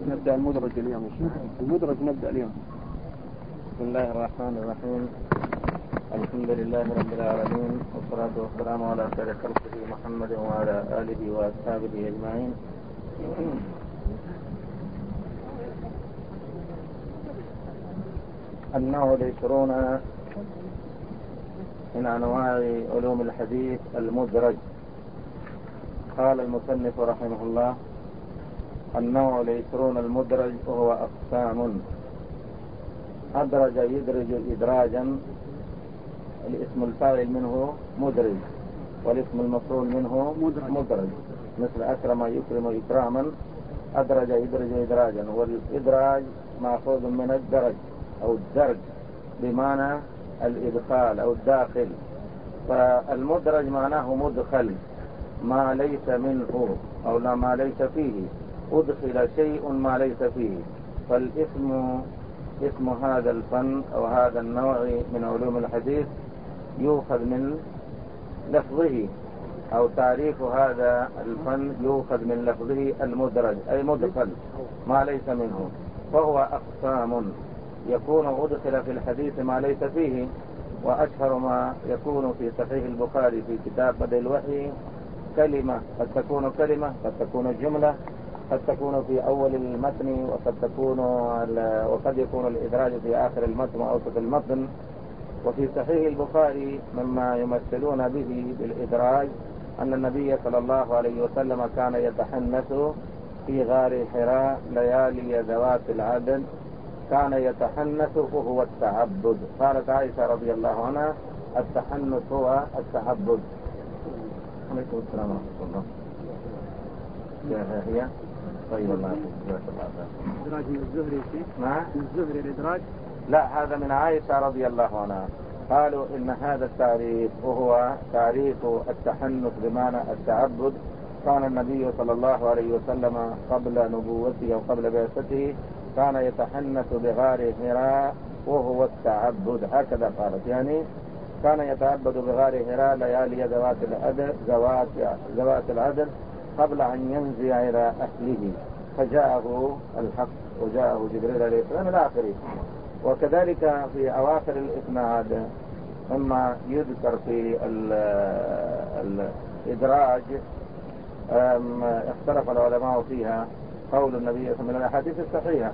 نبدأ المدرج اليوم. المدرج نبدأ اليوم. بسم الله الرحمن الرحيم. الحمد لله رب العالمين، والصلاة والسلام على خير خلقه محمد وعلى آله وأصحابه أجمعين. النوع 20 من أنواع علوم الحديث المدرج. قال المصنف رحمه الله: النوع 20 المدرج، وهو أقسام. أدرج يدرج إدراجا، الاسم الفاعل منه مدرج، والاسم المفعول منه مدرج، مثل أكرم يكرم إكراما. أدرج يدرج إدراجا، والإدراج مأخوذ من الدرج أو الدرج بمعنى الإدخال أو الداخل. فالمدرج معناه مدخل ما ليس منه أو لا ما ليس فيه، أدخل شيء ما ليس فيه. فالاسم اسم هذا الفن أو هذا النوع من علوم الحديث يؤخذ من لفظه، أو تعريف هذا الفن يؤخذ من لفظه المدرج، أي مدخل ما ليس منه. فهو أقسام، يكون أدخل في الحديث ما ليس فيه. وأشهر ما يكون في صحيح البخاري في كتاب بدء الوحي كلمة، قد تكون كلمة، قد تكون جملة، قد تكون في أول المتن، وقد يكون الإدراج في آخر المتن وأوسط المتن. وفي صحيح البخاري مما يمثلون به بالإدراج أن النبي صلى الله عليه وسلم كان يتحنث في غار حراء ليالي ذوات العدد. كان يتحنث وهو التعبد. قالت عائشة رضي الله عنها: التحنث هو التعبد. عليكم السلام ورحمة الله. هي طيب الله يجزاك الله خير. إدراج من الزهري شيء؟ نعم، من الزهري الإدراج؟ لا، هذا من عائشة رضي الله عنها. قالوا إن هذا التعريف وهو تعريف التحنث بمعنى التعبد. كان النبي صلى الله عليه وسلم قبل نبوته أو قبل بعثته كان يتحنث بغار حراء وهو التعبد، هكذا قالت. يعني كان يتعبد بغار حراء ليالي ذوات العدد قبل أن ينزع إلى أهله، فجاءه الحق وجاءه جبريل عليه السلام إلى آخره. وكذلك في أواخر الإسناد مما يذكر في الإدراج اختلف العلماء فيها. قول النبي صلى الله عليه وسلم من الأحاديث الصحيحة: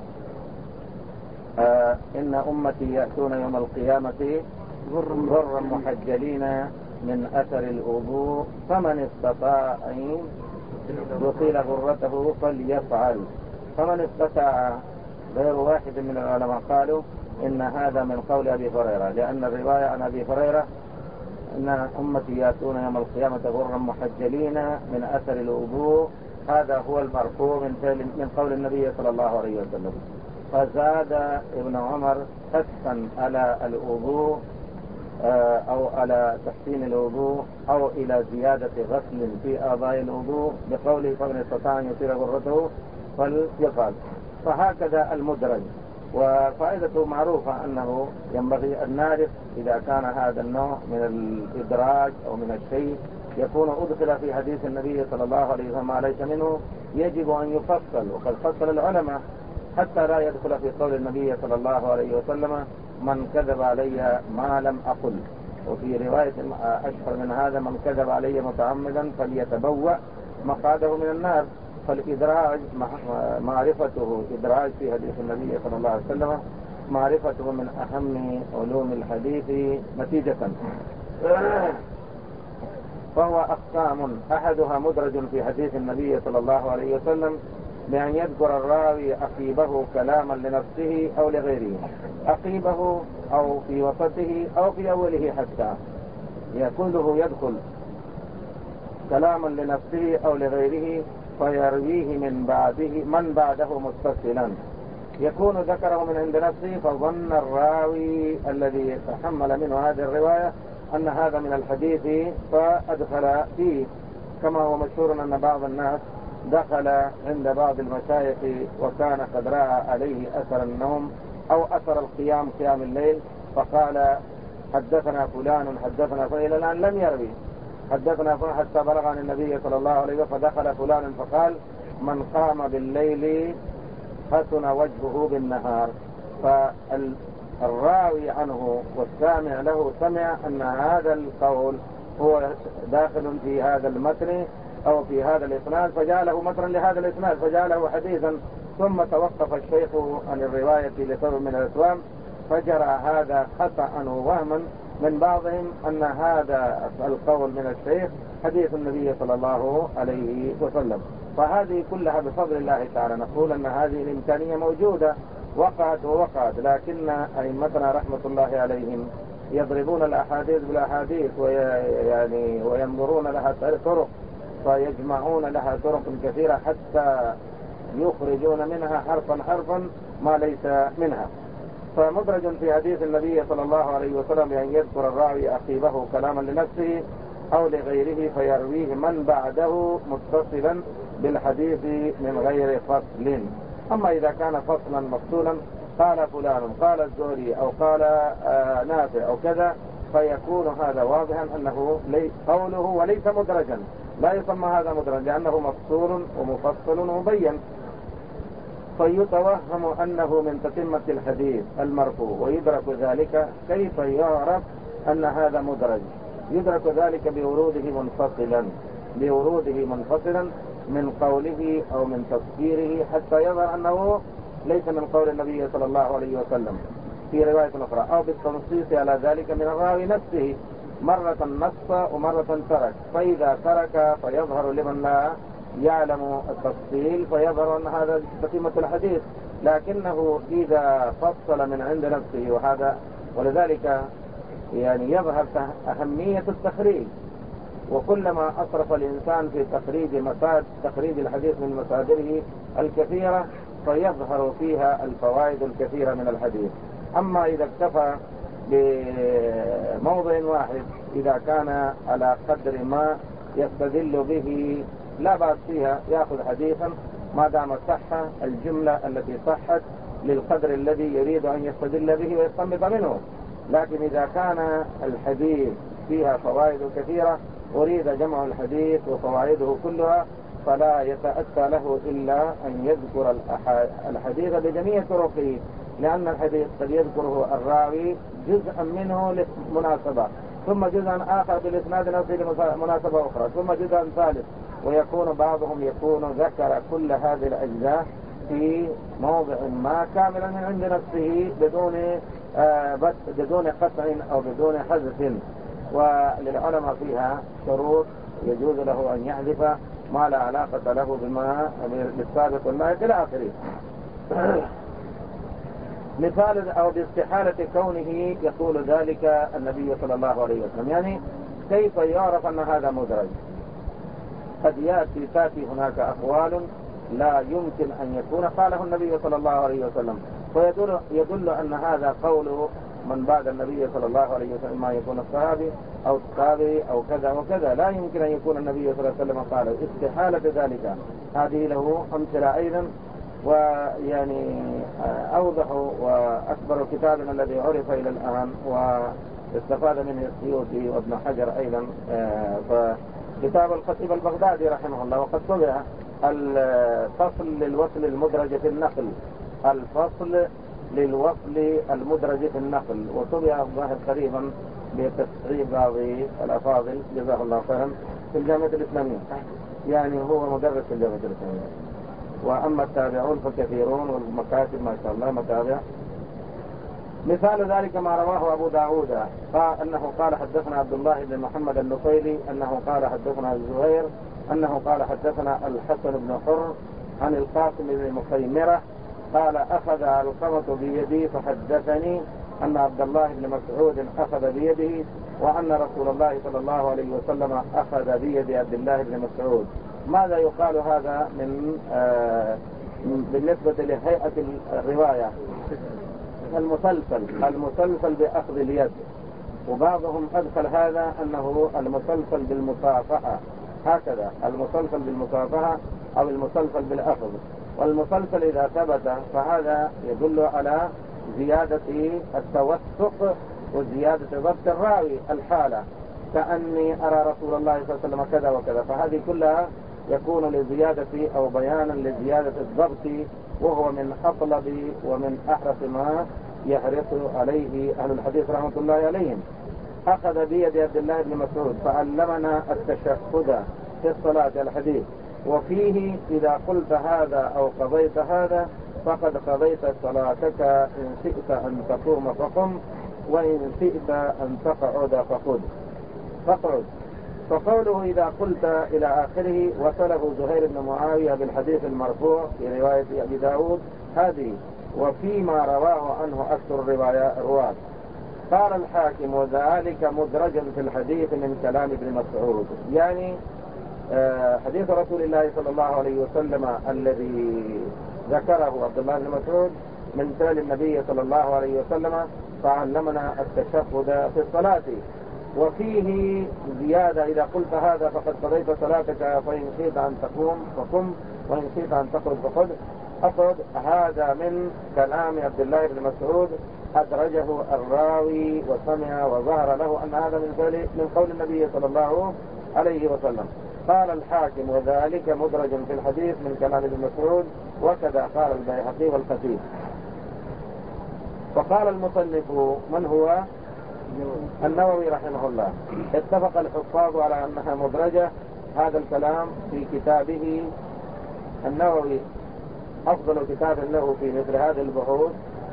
إن أمتي يأتون يوم القيامة غرا محجلين من أثر الوضوء، فمن استطاع أن يطيل غرته فليفعل. فمن استطاع. غير واحد من العلماء قالوا إن هذا من قول أبي هريرة، لأن الرواية عن أبي هريرة إن أمتي يأتون يوم القيامة غرا محجلين من أثر الوضوء، هذا هو المرفوع من قول النبي صلى الله عليه وسلم. فزاد ابن عمر حثا على الوضوء أو على تحسين الوضوء أو إلى زيادة غسل في أعضاء الوضوء بقوله: فمن استطاع أن يطيل غرته فليفعل. فهكذا المدرج. وفائدته معروفة أنه ينبغي أن نعرف إذا كان هذا النوع من الإدراج أو من الشيء يكون أدخل في حديث النبي صلى الله عليه وسلم ما ليس منه، يجب أن يفصل. وقد فصل العلماء حتى لا يدخل في قول النبي صلى الله عليه وسلم: من كذب علي ما لم أقل. وفي رواية أشهر من هذا: من كذب علي متعمدا فليتبوأ مقعده من النار. فالإدراج معرفته، إدراج في حديث النبي صلى الله عليه وسلم معرفته من أهم علوم الحديث نتيجة. فهو أقسام، أحدها مدرج في حديث النبي صلى الله عليه وسلم بأن يذكر الراوي أقيبه كلاما لنفسه أو لغيره، أقيبه أو في وسطه أو في أوله، حتى كله يدخل كلاما لنفسه أو لغيره، فيرويه من بعده متصلا. يكون ذكره من عند نفسه، فظن الراوي الذي تحمل منه هذه الرواية أن هذا من الحديث فأدخل فيه. كما هو مشهور أن بعض الناس دخل عند بعض المشايخ وكان قد رأى عليه أثر النوم أو أثر قيام الليل، فقال: حدثنا فلان حدثنا، فإلى الآن لم يروي حدثنا فلان حتى بلغ عن النبي صلى الله عليه وسلم. فدخل فلان فقال: من قام بالليل حسن وجهه بالنهار. فالراوي عنه والسامع له سمع أن هذا القول هو داخل في هذا المتن أو في هذا الإسناد، فجعله متنا لهذا الإسناد، فجعله حديثا، ثم توقف الشيخ عن الرواية لسبب من الأسباب، فجرى هذا خطأ وهما من بعضهم أن هذا القول من الشيخ حديث النبي صلى الله عليه وسلم. فهذه كلها بفضل الله تعالى نقول أن هذه الإمكانية موجودة، وقعت، لكن أئمتنا رحمة الله عليهم يضربون الأحاديث بالأحاديث وينظرون لها طرق، فيجمعون لها طرق كثيرة حتى يخرجون منها حرفا ما ليس منها. فمدرج في حديث النبي صلى الله عليه وسلم بأن يذكر الراوي أخيبه كلاما لنفسه أو لغيره فيرويه من بعده متصلا بالحديث من غير فصل. أما إذا كان فصلا مفصولا قال فلان، قال الزهري، أو قال نافع أو كذا، فيكون هذا واضحا أنه قوله وليس مدرجا، لا يسمى هذا مدرج لأنه مفصول ومفصل ومبين. فيتوهم أنه من تتمة الحديث المرفوع، ويدرك ذلك. كيف يعرف أن هذا مدرج؟ يدرك ذلك بوروده منفصلا من قوله أو من تفسيره، حتى يظهر أنه ليس من قول النبي صلى الله عليه وسلم في رواية أخرى، أو بالتنصيص على ذلك من الراوي نفسه، مرة نص ومرة ترك. فإذا ترك فيظهر لمن لا يعلم التفصيل، فيظهر أن هذا تتمة الحديث. لكنه إذا فصل من عند نفسه، وهذا ولذلك يظهر أهمية التخريج. وكلما أصرف الإنسان في تخريج الحديث من مصادره الكثيرة فيظهر فيها الفوائد الكثيرة من الحديث. أما إذا اكتفى بموضع واحد، إذا كان على قدر ما يستدل به لا بأس فيها، يأخذ حديثا ما دام صح الجملة التي صحت للقدر الذي يريد أن يستدل به ويستنبط منه. لكن إذا كان الحديث فيها فوائد كثيرة أريد جمع الحديث وفوائده كلها، فلا يتأتى له إلا أن يذكر الحديث بجميع طرقه، لأن الحديث قد يذكره الراوي جزءا منه لمناسبة، ثم جزءا آخر بالإسناد نفسه لمناسبة أخرى، ثم جزءا ثالث، ويكون بعضهم ذكر كل هذه الأجزاء في موضع ما كاملا من عند نفسه بدون قطع أو بدون حذف. وللعلماء فيها شروط يجوز له أن يحذف ما لا علاقة له بما بالسابق واللاحق إلى آخره. مثال أو باستحالة كونه يقول ذلك النبي صلى الله عليه وسلم. كيف يعرف أن هذا مدرج؟ قد تأتي هناك أقوال لا يمكن أن يكون قاله النبي صلى الله عليه وسلم، ويدل أن هذا قول من بعد النبي صلى الله عليه وسلم، ما يكون الصحابي أو التابعي أو كذا وكذا، لا يمكن أن يكون النبي صلى الله عليه وسلم قال استحالة ذلك. هذه له أمثلة أيضا، أوضح وأكبر كتاب الذي عرف إلى الآن واستفاد منه السيوطي وابن حجر أيضا، فكتاب الخطيب البغدادي رحمه الله، وقد طبع الفصل للوصل المدرج في النقل، الفصل للوصل المدرج في النقل، وطبع الظاهر قريبا بتصحيح بعض الأفاضل جزاه الله خيرا في الجامعة الإسلامية، هو مدرس في الجامعة الإسلامية. وأما التابعون فكثيرون، والمكاتب ما شاء الله متابع. مثال ذلك ما رواه أبو داود أنه قال حدثنا عبد الله بن محمد النفيلي أنه قال حدثنا الزهير أنه قال حدثنا الحسن بن حر عن القاسم بن مخيمرة قال أخذ علقمة بيدي فحدثني أن عبد الله بن مسعود أخذ بيده، وأن رسول الله صلى الله عليه وسلم أخذ بيد عبد الله بن مسعود. ماذا يقال هذا بالنسبة لهيئة الرواية؟ المسلسل بأخذ اليد، وبعضهم أدخل هذا أنه المسلسل بالمصافحة، هكذا المسلسل بالمصافحة أو المسلسل بالأخذ. والمسلسل إذا ثبت فهذا يدل على زيادة التوثق وزيادة ضبط الراوي الحالة، كأني أرى رسول الله صلى الله عليه وسلم كذا وكذا، فهذه كلها يكون لزيادة أو بيانا لزيادة الضبط، وهو من أطلب ومن أحرص ما يحرص عليه أهل الحديث رحمة الله عليهم. أخذ بيد عبد الله بن مسعود فعلمنا التشهد في الصلاة الحديث، وفيه إذا قلت هذا أو قضيت هذا فقد قضيت صلاتك، إن شئت أن تقوم فقم، وإن شئت أن تقعد فاقعد. فقوله إذا قلت إلى آخره وصله زهير بن معاوية بالحديث المرفوع في رواية أبي داود هذه، وفيما رواه عنه أكثر الرواة. قال الحاكم وذلك مدرج في الحديث من كلام ابن مسعود، يعني حديث رسول الله صلى الله عليه وسلم الذي ذكره عبد الله بن مسعود من فعل النبي صلى الله عليه وسلم فعلمنا التشهد في الصلاة، وفيه زيادة إذا قلت هذا فقد قضيت صلاتك، فإن شئت أن تقوم فقم، وإن شئت أن تقعد فقعد. هذا من كلام عبد الله بن مسعود أدرجه الراوي وسمع وظهر له أن هذا من قول النبي صلى الله عليه وسلم. قال الحاكم وذلك مدرج في الحديث من كلام ابن مسعود، وكذا قال البيهقي والخطيب. وقال المصنف من هو؟ النووي رحمه الله. اتفق الحفاظ على أنها مدرجة، هذا الكلام في كتابه النووي أفضل كتاب له في مثل هذه البحوث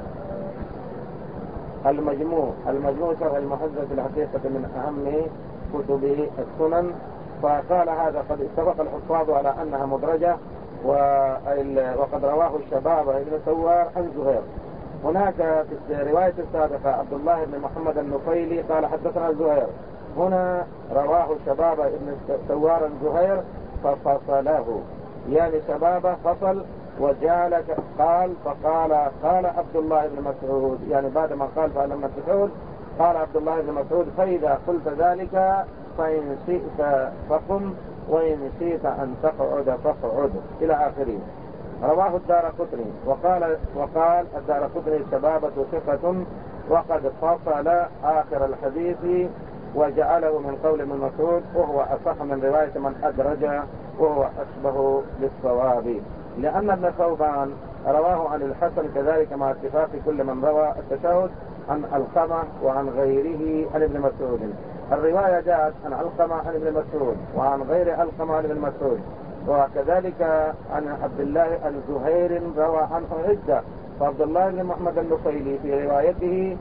المجموع شرح المحدث في الحقيقة من أهم كتب السنن. فقال هذا قد اتفق الحفاظ على أنها مدرجة، وقد رواه الشباب ابن سوار عن زهير. هناك في الرواية السابقة عبد الله بن محمد النفيلي قال حدثنا زهير، هنا رواه الشباب ابن سوار عن زهير ففصله، يعني شباب فصل وجعل فقال عبد الله بن مسعود، يعني بعد ما قال فعلمنا مسعود قال عبد الله بن مسعود فإذا قلت ذلك فإن شئت فقم، وإن شئت أن تقعد فاقعد إلى آخره. رواه الدارقطني. وقال الدارقطني الشبابة ثقة، وقد فصل آخر الحديث وجعله من قول ابن مسعود، وهو أصح من رواية من أدرج، وهو أشبه بالصواب، لأن ابن ثوبان رواه عن الحسن كذلك مع اتفاق كل من روى التشهد عن علقمة وعن غيره عن ابن مسعود. الرواية جاءت عن علقمة عن ابن مسعود وعن غير علقمة عن ابن مسعود، وكذلك عن عبد الله عن زهير روى عنه عدة. فعبد الله بن محمد النفيلي في روايته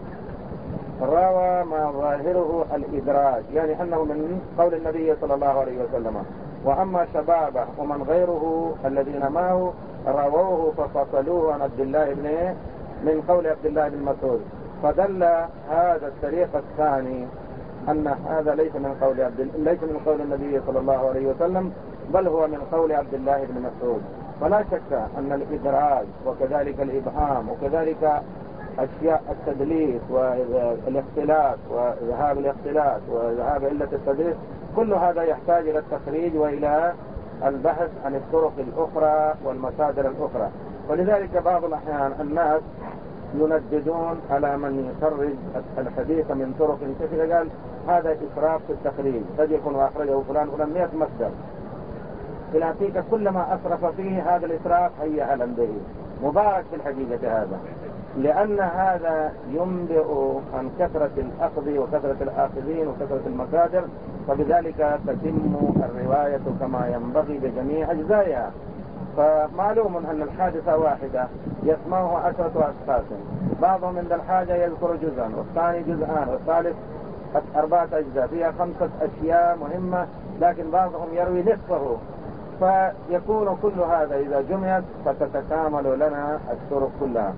روى ما ظاهره الإدراج، يعني أنه من قول النبي صلى الله عليه وسلم. وأما شبابه ومن غيره الذين معه رووه ففصلوه عن عبد الله من قول عبد الله بن مسعود. فدل هذا الطريق الثاني أن هذا ليس من قول النبي صلى الله عليه وسلم، بل هو من قول عبد الله بن مسعود. فلا شك أن الإدراج وكذلك الإبهام وكذلك أشياء التدليس والاختلاف وذهاب الاختلاف وذهاب علة التدليس، كل هذا يحتاج إلى التخريج وإلى البحث عن الطرق الأخرى والمصادر الأخرى. ولذلك بعض الأحيان الناس ينددون على من يخرج الحديث من طرق كثيرة، قال هذا إسراف في التخريج، قد يكون أخرجه فلان 100 مصدر، الحقيقة كلما أسرف فيه هذا الإسراف هي أعلم به، مبارك في الحقيقة هذا، لأن هذا ينبئ عن كثرة الأخذ وكثرة الآخذين وكثرة المصادر، فبذلك تتم الرواية كما ينبغي بجميع أجزائها. فمعلوم أن الحادثة واحدة يسمعه 10 أشخاص، بعضهم عند الحاجة يذكر جزءا، والثاني جزءان، والثالث 4 أجزاء فيها 5 أشياء مهمة، لكن بعضهم يروي نصفه. فيكون كل هذا إذا جمعت فتتكامل لنا الطرق كلها.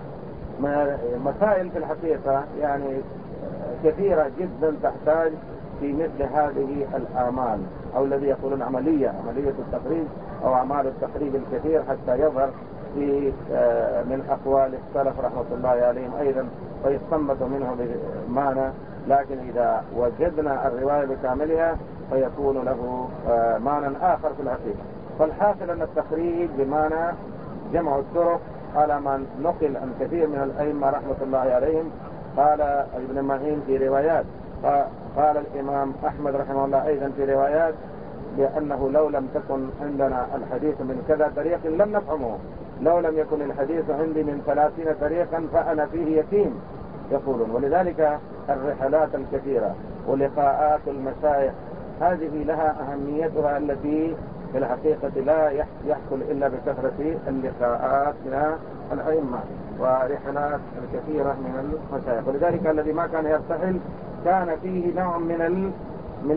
مسائل في الحقيقة يعني كثيرة جدا تحتاج في مثل هذه الأعمال، أو الذي يقولون عملية التخريج أو أعمال التخريج الكثير حتى يظهر في من أقوال السلف رحمة الله عليهم أيضا ويستنبط منه بمعنى، لكن إذا وجدنا الرواية بكاملها فيكون له معنى آخر في الحقيقة. فالحاصل أن التخريج بمعنى جمع الطرق على من نقل عن كثير من الأئمة رحمة الله عليهم. قال ابن معين في روايات، قال الإمام أحمد رحمه الله أيضا في روايات، لأنه لو لم تكن عندنا الحديث من كذا طريق لم نفهمه. لو لم يكن الحديث عندي من 30 طريقا فأنا فيه يتيم يقولون. ولذلك الرحلات الكثيرة ولقاءات المشايخ هذه لها أهميتها التي في الحقيقة لا يحصل إلا بكثرة اللقاءات من الأئمة ورحلات الكثيرة من المشايخ. ولذلك الذي ما كان يرتحل كان فيه نوع من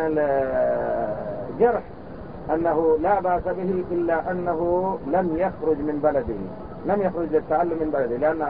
الجرح، أنه لا بأس به إلا أنه لم يخرج من بلده، لم يخرج للتعلم من بلده، لأن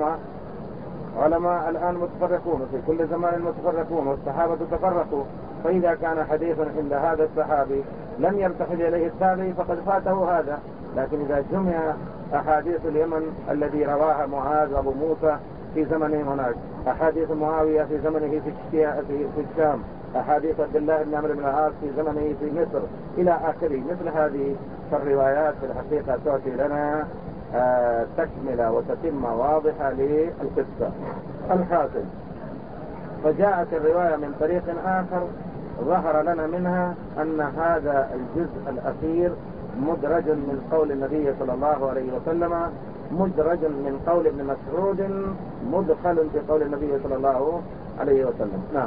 علماء الآن متفرقون في كل زمان متفرقون، والصحابة تفرقوا. فإذا كان حديثا عند هذا الصحابي لم يرتحل إليه التابعي فقد فاته هذا. لكن إذا جمع أحاديث اليمن الذي رواها معاذ أبو موسى في زمنه هناك، أحاديث معاوية في زمنه في الشام، أحاديث عبد الله بن عمرو بن العاص في زمنه في مصر إلى آخره، مثل هذه فالروايات في الحقيقة تعطي لنا تكملة وتتمة واضحة للقصة. الحاصل فجاءت الرواية من طريق آخر ظهر لنا منها أن هذا الجزء الأخير مدرج من قول النبي صلى الله عليه وسلم، مدرج من قول ابن مسعود، مدخل في قول النبي صلى الله عليه وسلم. نعم.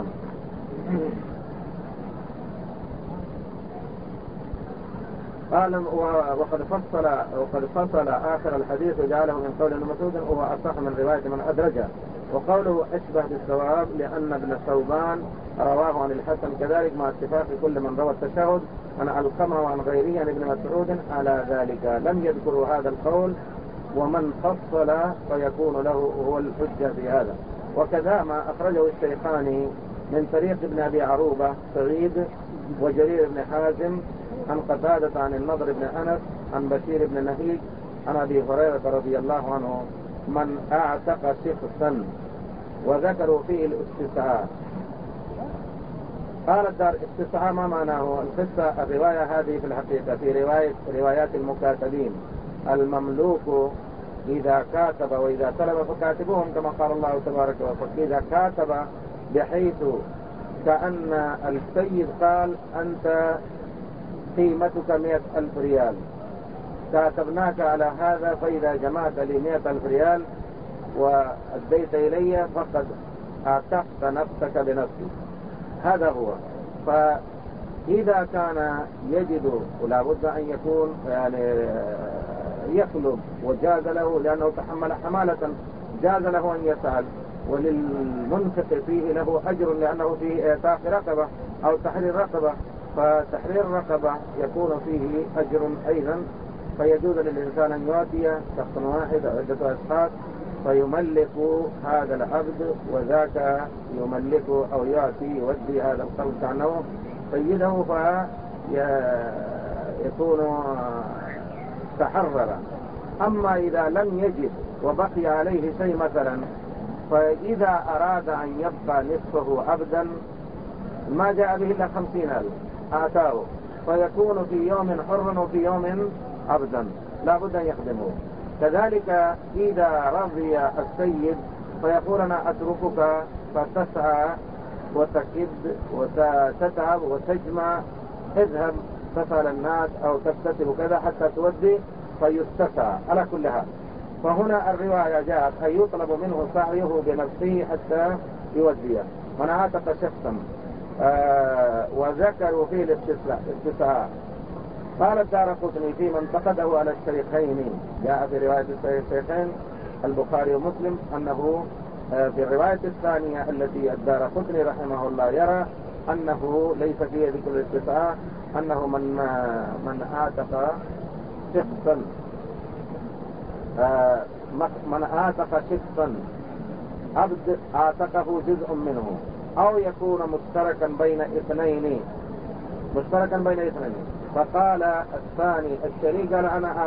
قال وقد فصل آخر الحديث وجعله من قول ابن مسعود وهو أصح من رواية من أدرجه، وقوله أشبه بالصواب لأن ابن ثوبان رواه عن الحسن كذلك مع اتفاق كل من روى التشهد عن علقمة وعن غيره عن ابن مسعود على ذلك. لم يذكروا هذا القول، ومن فصل فيكون له هو الحجة في هذا. وكذا ما أخرجه الشيخان من طريق ابن أبي عروبة سعيد وجرير بن حازم عن قتادة عن النضر بن أنس عن بشير بن نهيج عن أبي هريرة رضي الله عنه من أعتق شخصا، وذكروا فيه الاستسعاء. قال الدار استسعاء ما معناه؟ القصة الرواية هذه في الحقيقة في روايات المكاتبين، المملوك إذا كاتب وإذا طلب فكاتبوهم كما قال الله تبارك وتعالى. إذا كاتب بحيث كأن السيد قال أنت قيمتك 100,000 ريال، كاتبناك على هذا، فإذا جمعت لي 100,000 ريال وأديت إلي فقد أعتقت نفسك بنفسك. هذا هو. فإذا كان يجد ولا بد أن يكون يعني يطلب وجاز له لأنه تحمل حمالة، جاز له أن يسأل، وللمنفق فيه له أجر لأنه في إعتاق رقبة أو تحرير رقبة، فتحرير الرقبة يكون فيه أجر أيضا. فيجوز للإنسان أن يؤتي شخص واحد أو عدة أشخاص فيملك هذا العبد وذاك يملك أو يؤتي يودي هذا القرض كأنه سيده فيكون تحرر. أما إذا لم يجد وبقي عليه شيء مثلا، فإذا أراد أن يبقى نصفه عبدا ما جاء به إلا 50,000 آتاه، فيكون في يوم حر وفي يوم عبدا لا بد أن يخدمه. كذلك إذا رضي السيد فيقول أنا أتركك فتسعى وتكد وتتعب وتجمع، اذهب تسأل الناس أو تكتسب كذا حتى تودي، فيستسعى على كل حال. فهنا الرواية جاءت أن يطلب منه سعيه بنفسه حتى يوديه. من عاتق شخصا وذكروا فيه الاستسعاء. قال الدارقطني في من انتقده على الشيخين، جاء في رواية الشيخين البخاري ومسلم أنه في الرواية الثانية التي الدارقطني رحمه الله يرى أنه ليس فيه ذكر الاستسعاء، أنه من عاتق شخصا عبد عاتقه جزء منه، أو يكون مشتركا بين اثنين. فقال الثاني الشريك قال أنا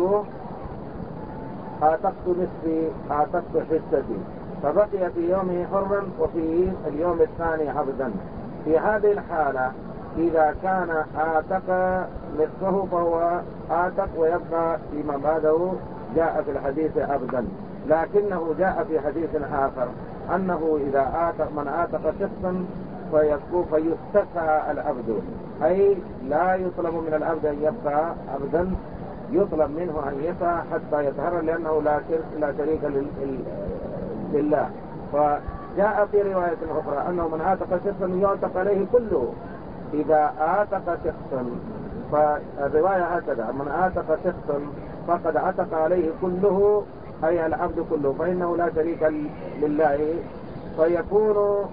عاتقت نصفي، عاتقت حصتي، فبقي في يومه حرا وفي اليوم الثاني عبدا. في هذه الحالة إذا كان عاتق نصفه فهو عاتق ويبقى فيما بعده جاء في الحديث عبدا. لكنه جاء في حديث آخر أنه إذا من عاتق شخصا فيستسعى العبد، أي لا يطلب من العبد أن يبقى عبدا، يطلب منه أن يسعى حتى يتهرى، لأنه لا شريك لله. فجاء في رواية أخرى أنه من عاتق شخصا يعتق عليه كله. إذا عاتق شخصا، فالرواية هكذا: من عاتق شخصا فقد عتق عليه كله، أي العبد كله، فإنه لا شريك لله، فيكون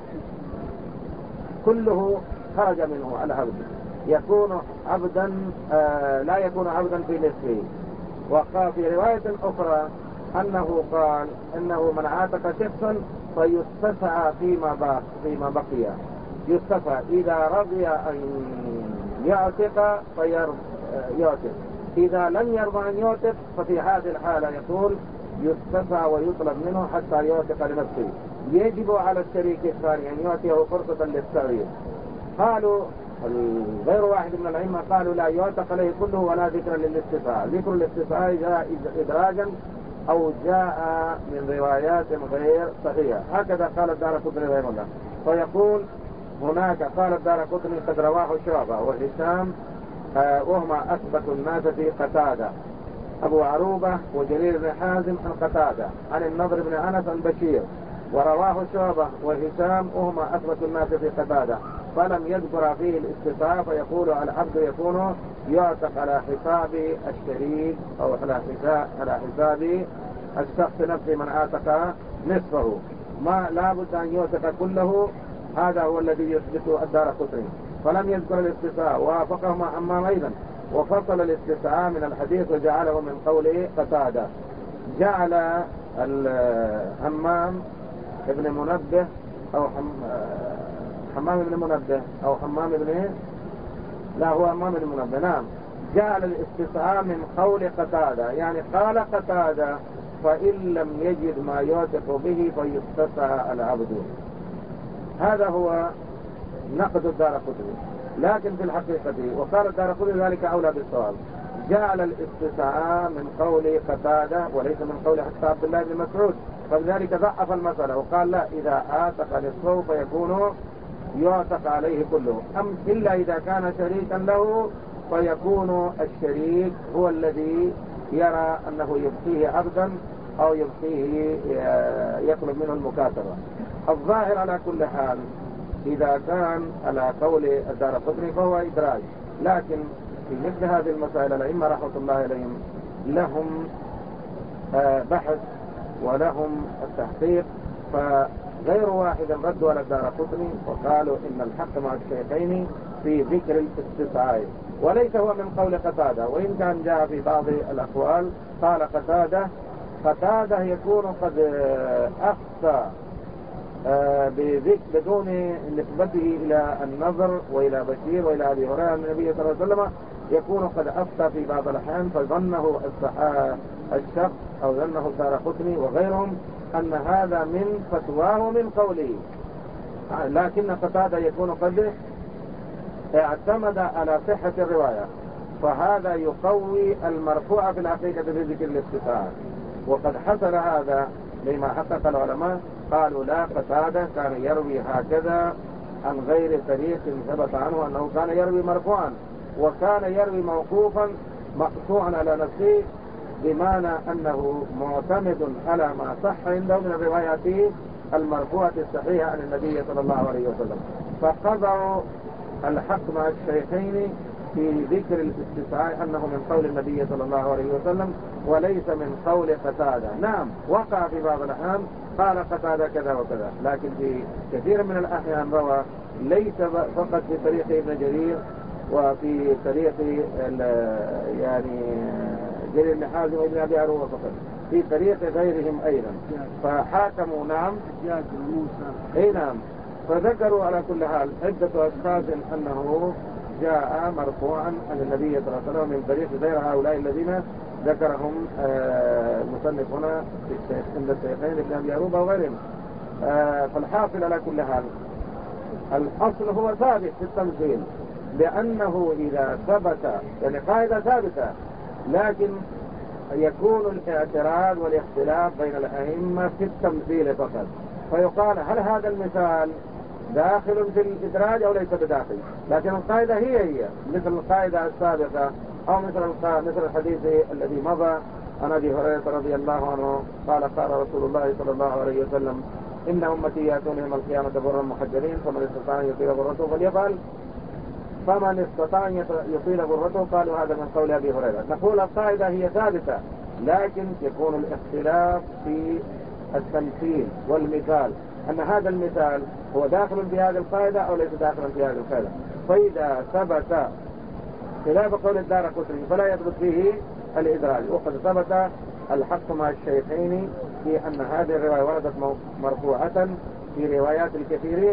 كله خرج منه العبد، يكون عبدا لا يكون عبدا في نصفه. وقال في رواية أخرى أنه قال إنه من عاتق شخصا فيستسعى فيما بقي، يستسعى إذا رضي أن يعتق يعتق، إذا لم يرضى أن يعتق ففي هذه الحالة يقول يستسعى ويطلب منه حتى يعتق لنفسه. يجب على الشريك الثاني أن يعطيه فرصة للتغيير. قالوا غير واحد من الأئمة قالوا لا يعتق عليه كله ولا ذكر للاستسعاء. ذكر الاستسعاء جاء إدراجا أو جاء من روايات غير صحيحة، هكذا قال الدارقطني رحمه الله. فيقول هناك قال الدارقطني قد رواه شعبة وهشام وهما أثبت الناس في قتادة، أبو عروبة وجرير بن حازم عن قتادة عن النضر بن أنس عن بشير، ورواه شعبة وهشام وهما أثبت الناس في قتادة، فلم يذكر فيه الاستسعاء. فيقول العبد يكون يعتق على حساب الشريك أو على حساب الشخص نفسه من عاتق نصفه، ما لا بد أن يعتق كله. هذا هو الذي يثبته الدارقطني، فلم يذكر الاستسعاء. وافقه مع حمام أيضا، وفصل الاستسعاء من الحديث وجعله من قوله قتادة. جعل حمام ابن منبه أو حمام ابن منبه أو حمام ابن لا هو حمام ابن منبه، نعم، جعل الاستسعاء من قول قتادة، يعني قال قتادة فإن لم يجد ما يعتق به فيستسعى العبد. هذا هو نقد الدارقطني، لكن في الحقيقة وقال الدارقطني ذلك أولى بالصواب، جعل الاستسعاء من قول قتادة وليس من قول حتى عبد الله بن مسعود، فلذلك ضعف المسألة وقال لا، إذا عاتق نصفه فيكون يعتق عليه كله، إلا إذا كان شريكا له فيكون الشريك هو الذي يرى أنه يبقيه عبدا أو يبقيه يطلب منه المكاتبة. الظاهر على كل حال إذا كان على قول الدارقطني فهو إدراج، لكن في مثل هذه المسائل الأئمة رحمة الله عليهم لهم بحث ولهم التحقيق، فغير واحد ردوا على الدارقطني وقالوا إن الحق مع الشيخين في ذكر الاستسعاء، وليس هو من قول قتادة، وإن كان جاء في بعض الأقوال قال قتادة يكون قد أخطأ بدون نسبته إلى النظر وإلى بشير وإلى أبي هريرة عن النبي صلى الله عليه وسلم، يكون قد أفتى في بعض الأحيان فظنه الشخص أو ظنه الدارقطني وغيرهم أن هذا من فتواه ومن قوله، لكن قتادة يكون قد اعتمد على صحة الرواية، فهذا يقوي المرفوع في الحقيقة في ذكر الاستسعاء. وقد حصل هذا لما حقق العلماء، قالوا لا، قتادة كان يروي هكذا عن غير طريق ثبت عنه أنه كان يروي مرفوعا، وكان يروي موقوفا مقطوعا على نفسه، بمعنى أنه معتمد على ما صح عنده من الروايات المرفوعة الصحيحة عن النبي صلى الله عليه وسلم، فقضوا الحق مع الشيخين في ذكر الاستسعاء أنه من قول النبي صلى الله عليه وسلم وليس من قول قتادة. نعم، وقع في بعض الأحيان قال قتادة كذا وكذا، لكن في كثير من الأحيان روى ليس فقط في طريق ابن جرير وفي طريق يعني جرير بن حازم وابن أبي عروبة فقط، في طريق غيرهم أيضا، فحاكموا نعم أي نعم، فذكروا على كل حال عدة أشخاص أنه جاء مرفوعا عن النبي صلى الله عليه وسلم من طريق غير هؤلاء الذين ذكرهم المصنف هنا عند الشيخين ابن أبي عروبة وغيرهم. فالحاصل على كل حال الأصل هو ثابت في التمثيل، لأنه إذا ثبت يعني قاعدة ثابتة، لكن يكون الاعتراض والاختلاف بين الأئمة في التمثيل فقط، فيقال هل هذا المثال داخل في الإدراج أو ليس بداخل، لكن القاعدة هي مثل القاعدة السابقة، أو مثل الحديث الذي مضى عن أبي هريرة رضي الله عنه قال قال رسول الله صلى الله عليه وسلم إن أمتي يأتون يوم القيامة برا محجلين فمن استطاع أن يطيل برته فليفعل، فمن استطاع أن يطيل برته قالوا هذا من قول أبي هريرة. نقول القاعدة هي ثابتة، لكن يكون الاختلاف في التمثيل والمثال، أن هذا المثال هو داخل في هذه القاعدة أو ليس داخلا في هذه القاعدة. فإذا ثبت خلاف قول الدارقطني فلا يثبت فيه الإدراج. وقد ثبت الحق مع الشيخين في أن هذه الرواية وردت مرفوعة في روايات الكثيرين،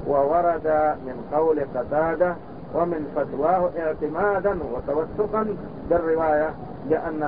وورد من قول قتادة ومن فتواه اعتمادا وتوثقا بالرواية، لأن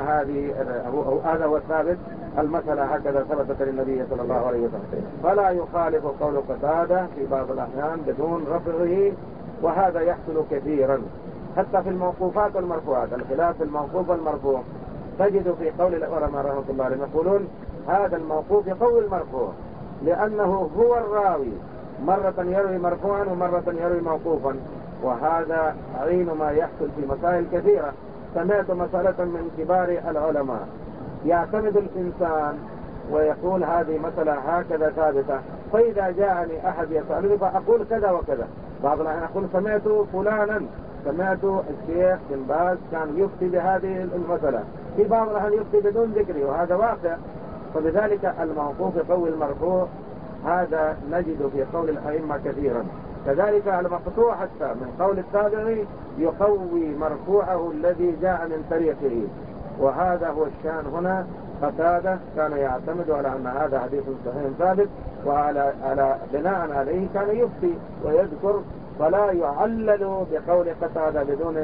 هذا هو الثابت، المسألة هكذا ثبتت للنبي صلى الله عليه وسلم، فلا يخالف قول قتادة في بعض الأحيان بدون رفعه، وهذا يحصل كثيرا حتى في الموقوفات والمرفوعات. الخلاف في الموقوف والمرفوع تجد في قول العلماء رحمة الله عليهم يقولون هذا الموقوف يقوي المرفوع، لأنه هو الراوي مرة يروي مرفوعا ومرة يروي موقوفا، وهذا عين ما يحصل في مسائل كثيرة. سمعت مسألة من كبار العلماء يعتمد الإنسان ويقول هذه مسألة هكذا ثابتة، فإذا جاءني أحد يسألني فأقول كذا وكذا. بعض الأحيان أقول سمعت فلانا، سمعت الشيخ بن باز كان يفتي بهذه المسألة، في بعض الأحيان يفتي بدون ذكري، وهذا واقع. فبذلك الموقوف يقوي المرفوع، هذا نجد في قول الأئمة كثيرا. كذلك المقطوع حتى من قول التابعي يقوي مرفوعه الذي جاء من طريقه، وهذا هو الشان هنا. قتادة كان يعتمد على أن هذا حديث صحيح ثابت، وعلى بناء عليه كان يفتي ويذكر، فلا يعلل بقول قتادة بدون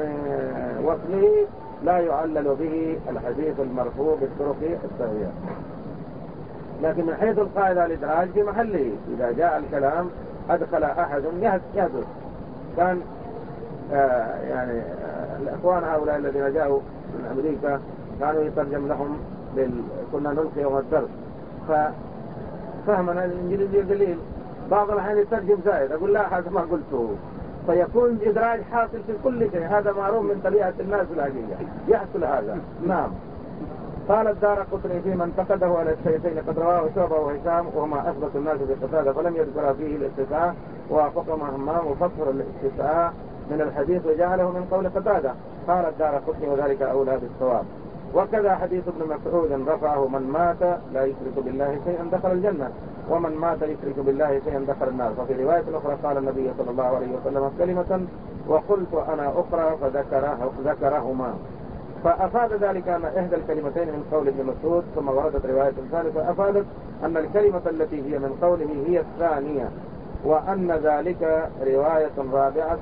وصله، لا يعلل به الحديث المرفوع بالطرق الصحيحة. لكن من حيث القاعدة الإدراج في محله، إذا جاء الكلام أدخل أحد يهدف، كان الأخوان هؤلاء الذين جاءوا من أمريكا كانوا يترجم لهم كنا نلقي يوم الدرس، ففهمنا الإنجليزية قليل، بعض الأحيان يترجم زائد، أقول لا هذا ما قلته، فيكون إدراج حاصل في كل شيء. هذا معروف من طبيعة الناس الحقيقة، يحصل هذا. نعم. قال الدارقطني فيما انتقده على الشيخين قد رواه شعبة وهشام وهما أثبت الناس بقتادة فلم يذكر فيه الاستثناء، ووافقهما همام وفسر الاستثناء من الحديث وجعله من قول قتادة. قال الدارقطني وذلك أولى بالصواب. وكذا حديث ابن مسعود رفعه من مات لا يشرك بالله شيئا دخل الجنة، ومن مات يشرك بالله شيئا دخل النار. ففي رواية أخرى قال النبي صلى الله عليه وسلم كلمة وقلت أنا أخرى فذكرهما، فأفاد ذلك أن إحدى الكلمتين من قول ابن مسعود، ثم وردت رواية ثالثة أفادت أن الكلمة التي هي من قوله هي الثانية، وأن ذلك رواية رابعة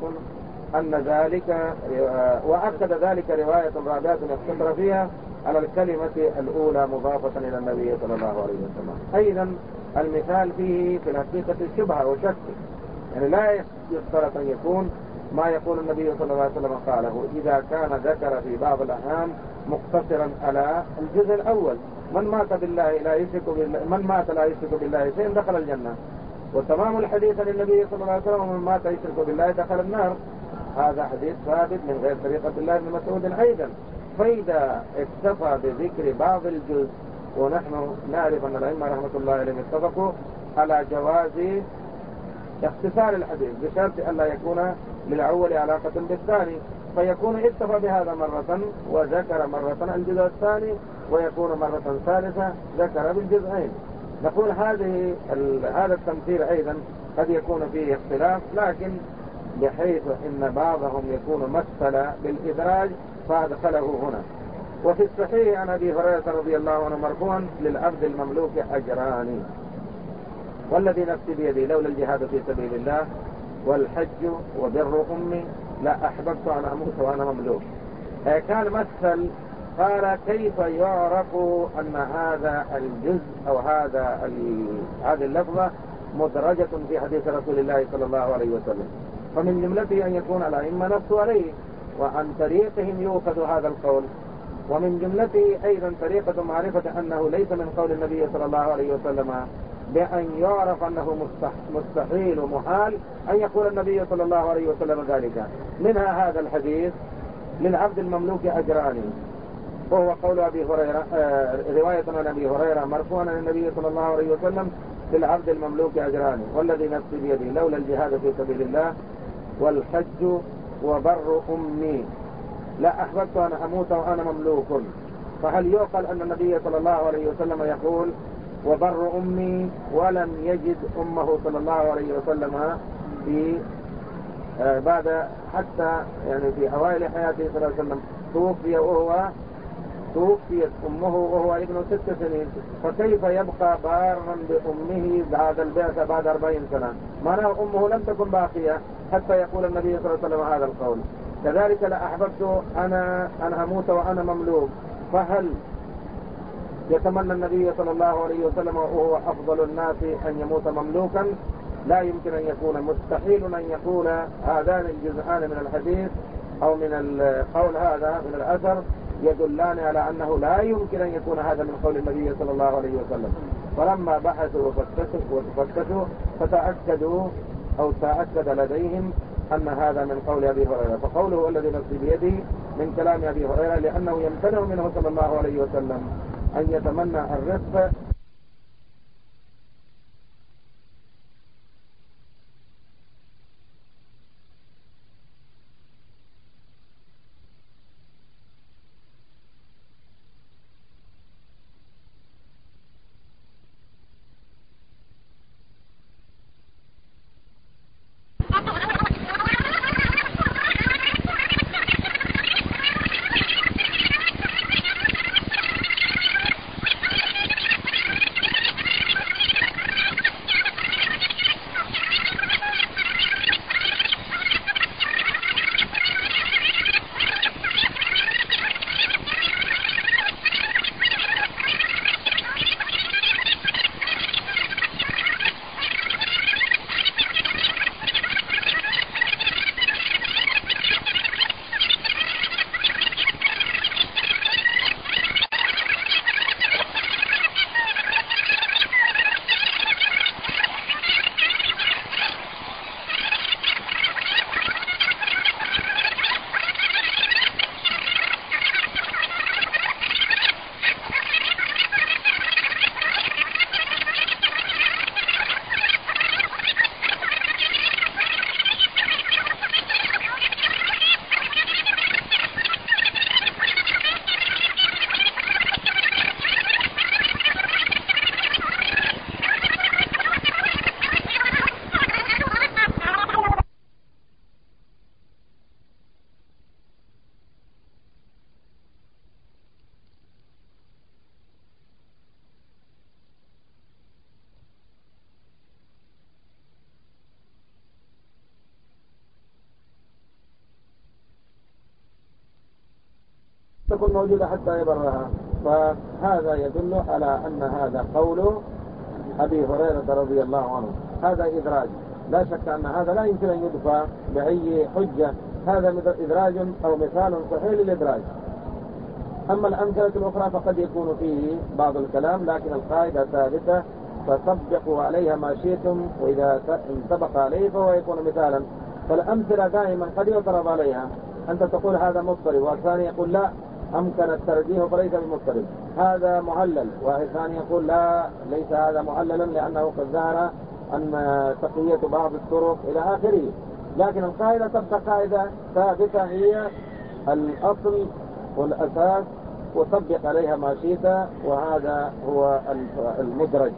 وأكد ذلك رواية رابعة يقتصر فيها على الكلمة الأولى مضافة إلى النبي صلى الله عليه وسلم. أيضا المثال فيه في الحقيقة شبهة وشك، يعني لا يشترط أن يكون ما يقول النبي صلى الله عليه وسلم قاله إذا كان ذكر في بعض الأحيان مقتصرا على الجزء الأول، من مات لا يشرك بالله شيئا دخل الجنة، وتمام الحديث للنبي صلى الله عليه وسلم من مات يشرك بالله دخل النار. هذا حديث ثابت من غير طريقة الله بن مسعود أيضا. فإذا اكتفى بذكر بعض الجزء، ونحن نعرف أن الأئمة رحمة الله عليهم اتفقوا على جواز اختصار الحديث بشرط أن لا يكون للأول علاقة بالثاني، فيكون اكتفى بهذا مرة وذكر مرة الجزء الثاني، ويكون مرة ثالثة ذكر بالجزئين. نقول هذا التمثيل أيضا قد يكون فيه اختلاف، لكن بحيث إن بعضهم يكون مثل بالإدراج فأدخله هنا. وفي الصحيح عن أبي هريرة رضي الله عنه مرفوعا للعبد المملوك أجران والذي نفسي بيدي لولا الجهاد في سبيل الله والحج وبر أمي لا أحببت أن أموت وأنا مملوك. كان مثل قال كيف يعرف أن هذا الجزء أو هذه اللفظة مدرجة في حديث رسول الله صلى الله عليه وسلم؟ فمن جملته أن يكون الأئمة نصوا عليه، وعن طريقهم يؤخذ هذا القول، ومن جملته أيضا طريقة معرفة أنه ليس من قول النبي صلى الله عليه وسلم بأن يعرف أنه مستحيل ومحال أن يقول النبي صلى الله عليه وسلم ذلك. منها هذا الحديث: للعبد المملوك أجران، وهو قول أبي هريرة، رواية عن أبي هريرة مرفوعا عن النبي صلى الله عليه وسلم: للعبد المملوك أجران والذي نفسي بيده لولا الجهاد في سبيل الله والحج وبر أمي لا أحببت أن أموت وأنا مملوك. فهل يعقل أن النبي صلى الله عليه وسلم يقول وبر أمي ولم يجد أمه صلى الله عليه وسلم في بعد حتى يعني في أوائل حياته صلى الله عليه وسلم توفيت أمه وهو ابن 6 سنين، فكيف يبقى بارا بأمه بعد البعثة بعد 40 سنة؟ معناه أمه لم تكن باقية حتى يقول النبي صلى الله عليه وسلم هذا القول. كذلك لأحببت أن أموت وأنا مملوك، فهل يتمنى النبي صلى الله عليه وسلم وهو أفضل الناس أن يموت مملوكا؟ لا يمكن أن يكون، مستحيل أن يقول هذان الجزءان من الحديث أو من القول هذا من الأثر يدلان على أنه لا يمكن أن يكون هذا من قول النبي صلى الله عليه وسلم. فلما بحثوا وفتشوا فتأكدوا أو تأكد لديهم أن هذا من قول أبي هريرة. فقوله الذي نفسي بيده من كلام أبي هريرة، لأنه يمتنع منه صلى الله عليه وسلم أن يتمنى الرفق تكون موجودة حتى يبرها. فهذا يدل على أن هذا قول أبي هريرة رضي الله عنه. هذا إدراج، لا شك أن هذا لا يمكن أن يدفع بأي حجة، هذا إدراج أو مثال صحيح للإدراج. أما الأمثلة الأخرى فقد يكون فيه بعض الكلام، لكن القاعدة ثابتة فطبقوا عليها ما شئتم، وإذا انطبق عليه فهو يكون مثالا. فالأمثلة دائما قد يضرب عليها، أنت تقول هذا مضطرب، والثاني يقول لا أمكن الترجيح فليس بمضطرب، هذا معلل، والثاني يقول لا ليس هذا معللا لأنه قد ظهر أن تقية بعض الطرق إلى آخره. لكن القاعدة تبقى قاعدة ثابتة، هي الأصل والأساس، وطبق عليها ما شئت، وهذا هو المدرج.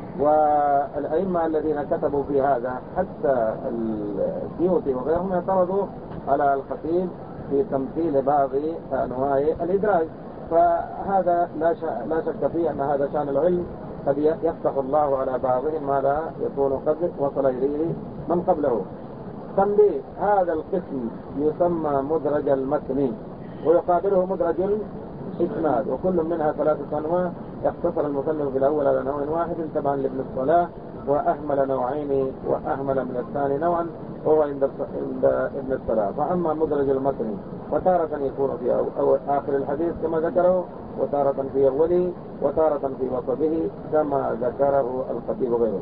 والأئمة الذين كتبوا في هذا حتى السيوطي وغيرهم اعترضوا على الخطيب في تمثيل بعض أنواع الإدراج. فهذا لا شك فيه أن هذا شأن العلم، قد يفتح الله على بعضهم ما لا يكون قد وصل إليه من قبله. تنبيه: هذا القسم يسمى مدرج المتن، ويقابله مدرج الإسناد، وكل منها 3 أنواع. يختصر المصنف في الأول على نوع واحد تبعا لابن الصلاح وأهمل نوعين وأهمل من الثاني نوعا وهو عند ابن السلاح. فأما مدرج المتن وتارة يكون في أو آخر الحديث كما ذكره، وتارة في أوله، وتارة في وسطه كما ذكره الخطيب غيره.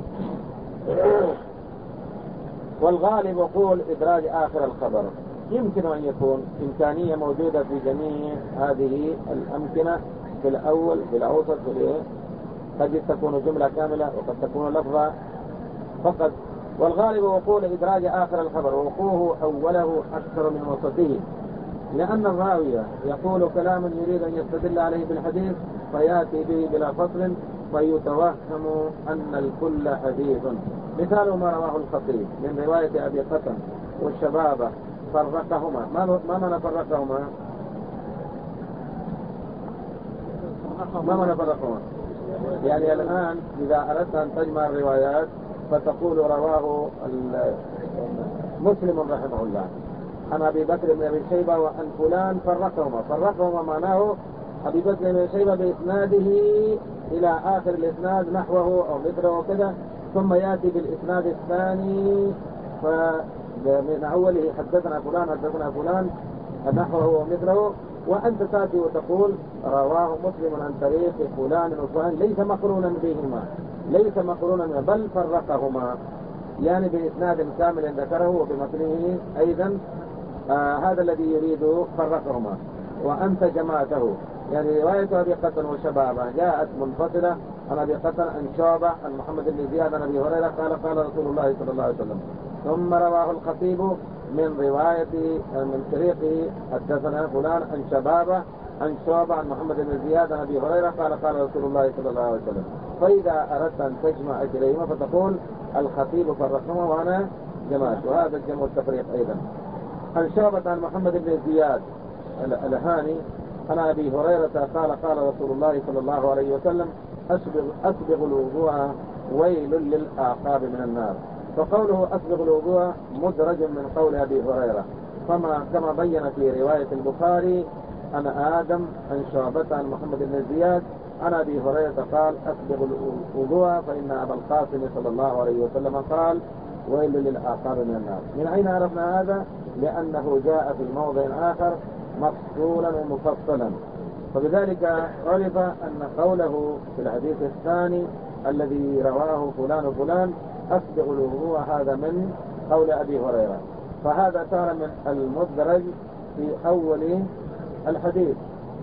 والغالب يقول إدراج آخر الخبر. يمكن أن يكون إمكانية موجودة في جميع هذه الأمكنة، في الأول في الأوسط في قد تكون جملة كاملة وقد تكون لفظة فقط. والغالب يقول إدراج آخر الخبر ووقوعه أوله أكثر من وسطه، لأن الراوية يقول كلاما يريد أن يستدل عليه بالحديث فيأتي به بلا فصل فيتوهم أن الكل حديث. مثال ما رواه الخطيب من رواية أبي قتن والشبابة فرقهما. ما معنى فرقهما؟ ما معنى فرقهما؟ يعني الآن إذا أردت أن تجمع الروايات فتقول رواه مسلم رحمه الله عن أبي بكر بن أبي شيبة وأن فلان فرقهما معناه أبي بكر بن أبي شيبة بإسناده إلى آخر الإسناد نحوه أو مثله وكذا، ثم يأتي بالإسناد الثاني فمن أوله حدثنا فلان نحوه ومثله، وأنت تأتي وتقول رواه مسلم عن طريق فلان وفلان ليس مقرونا بل فرقهما، يعني بإسناد كامل ذكره وبمثله أيضا. هذا الذي يريد فرقهما وأنت جمعته. يعني رواية أبي قتن وشبابة جاءت منفصلة عن أبي قتن عن شعبة عن محمد بن زياد عن أبي هريرة قال رسول الله صلى الله عليه وسلم، ثم رواه الخطيب من رواية من طريقه حدثنا فلان عن شبابة عن شعبة عن محمد بن زياد عن أبي هريرة قال رسول الله صلى الله عليه وسلم. فإذا أردت أن تجمع كليهما فتقول الخطيب فرقهما وأنا جمعت، وهذا الجمع التفريق أيضا. عن شعبة عن محمد بن زياد الهاني عن أبي هريرة قال رسول الله صلى الله عليه وسلم أسبغ الوضوء ويل للأعقاب من النار. فقوله أسبغ الوضوء مدرج من قول أبي هريرة، كما بين في رواية البخاري عن آدم عن شعبة عن محمد بن زياد عن أبي هريرة قال أسبغ الوضوء فإن أبا القاسم صلى الله عليه وسلم قال ويل للأعقاب من النار. من أين عرفنا هذا؟ لأنه جاء في موضع آخر مفصولا ومفصلا، فبذلك عرف أن قوله في الحديث الثاني الذي رواه فلان وفلان أسبغ الوضوء هذا من قول أبي هريرة، فهذا صار من المدرج في أول الحديث.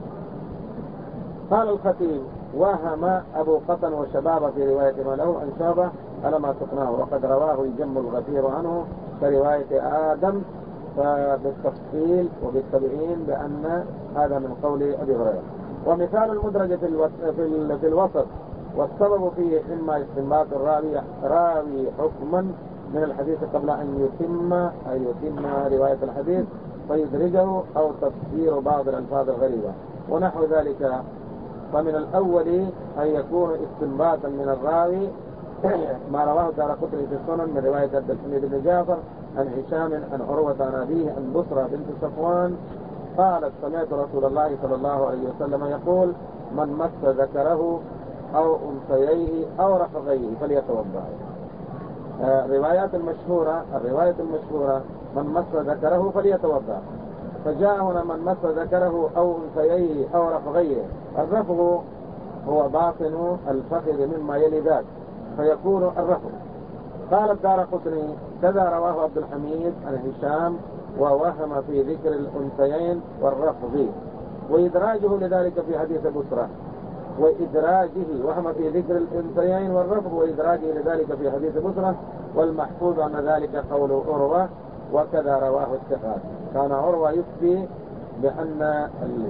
قال الخطيب وهم أبو قتن وشباب في رواية ما له عن شعبة على ما سقناه، وقد رواه الجم الغفير عنه كرواية آدم فبالتفصيل وبالتبعين بأن هذا من قول أبي هريرة. ومثال المدرج في الوسط والسبب فيه إما استنباط راوي حكما من الحديث قبل أن يتم رواية الحديث فيدرجه، أو تفسير بعض الألفاظ الغريبة ونحو ذلك. فمن الأول أن يكون استنباطا من الراوي ما رواه دارقطني في السنن من رواية عبد الحميد بن جعفر عن هشام عن عروة عن أبيه عن بصرى بنت صفوان قالت سمعت رسول الله صلى الله عليه وسلم يقول من مس ذكره أو أنثييه أو رفغيه فليتوضأ. الرواية المشهورة من مس ذكره فليتوضأ، فجاء هنا من مس ذكره أو أنثييه أو رفغيه. الرفغ هو باطن الفخذ مما يلي ذاك فيكون الرفغ. قال الدارقطني كذا رواه عبد الحميد عن هشام ووهم في ذكر الأنثيين والرفض وإدراجه لذلك في حديث بصرى، وهم في ذكر الأنثيين والرفض وإدراجه لذلك في حديث بصرى. والمحفوظ عن ذلك قول عروة وكذا رواه الثقات. كان عروة يفتي بأن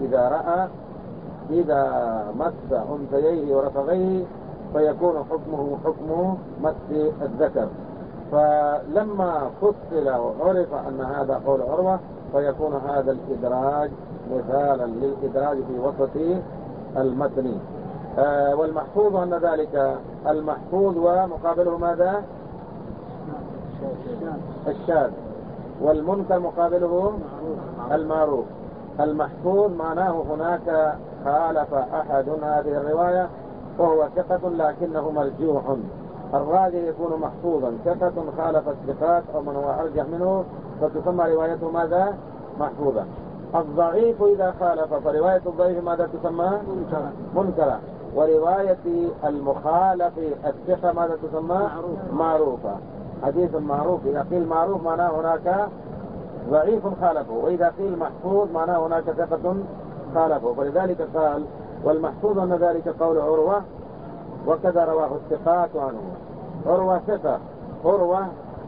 إذا مس أنثييه ورفغيه فيكون حكمه حكم مس الذكر، فلما فصل وعرف أن هذا قول عروة فيكون هذا الإدراج مثالا للإدراج في وسط المتن. والمحفوظ أن ذلك المحفوظ ومقابله ماذا؟ الشاذ، والمنكر مقابله المعروف. المحفوظ معناه هناك خالف أحد هذه الرواية وهو ثقة لكنه مرجوح، الراجح يكون محفوظا، ثقة خالف الثقات أو من هو أرجح منه فتسمى روايته ماذا؟ محفوظا. الضعيف إذا خالف فرواية الضعيف ماذا تسمى؟ منكرة. ورواية المخالف الثقة ماذا تسمى؟ معروفة. حديث معروف إذا قيل معروف معناه هناك ضعيف خالفه، وإذا قيل محفوظ معناه هناك ثقة خالفه. فلذلك قال والمحفوظ أن ذلك قول عروة وكذا رواه الثقات عنه. عروة ثقة، عروة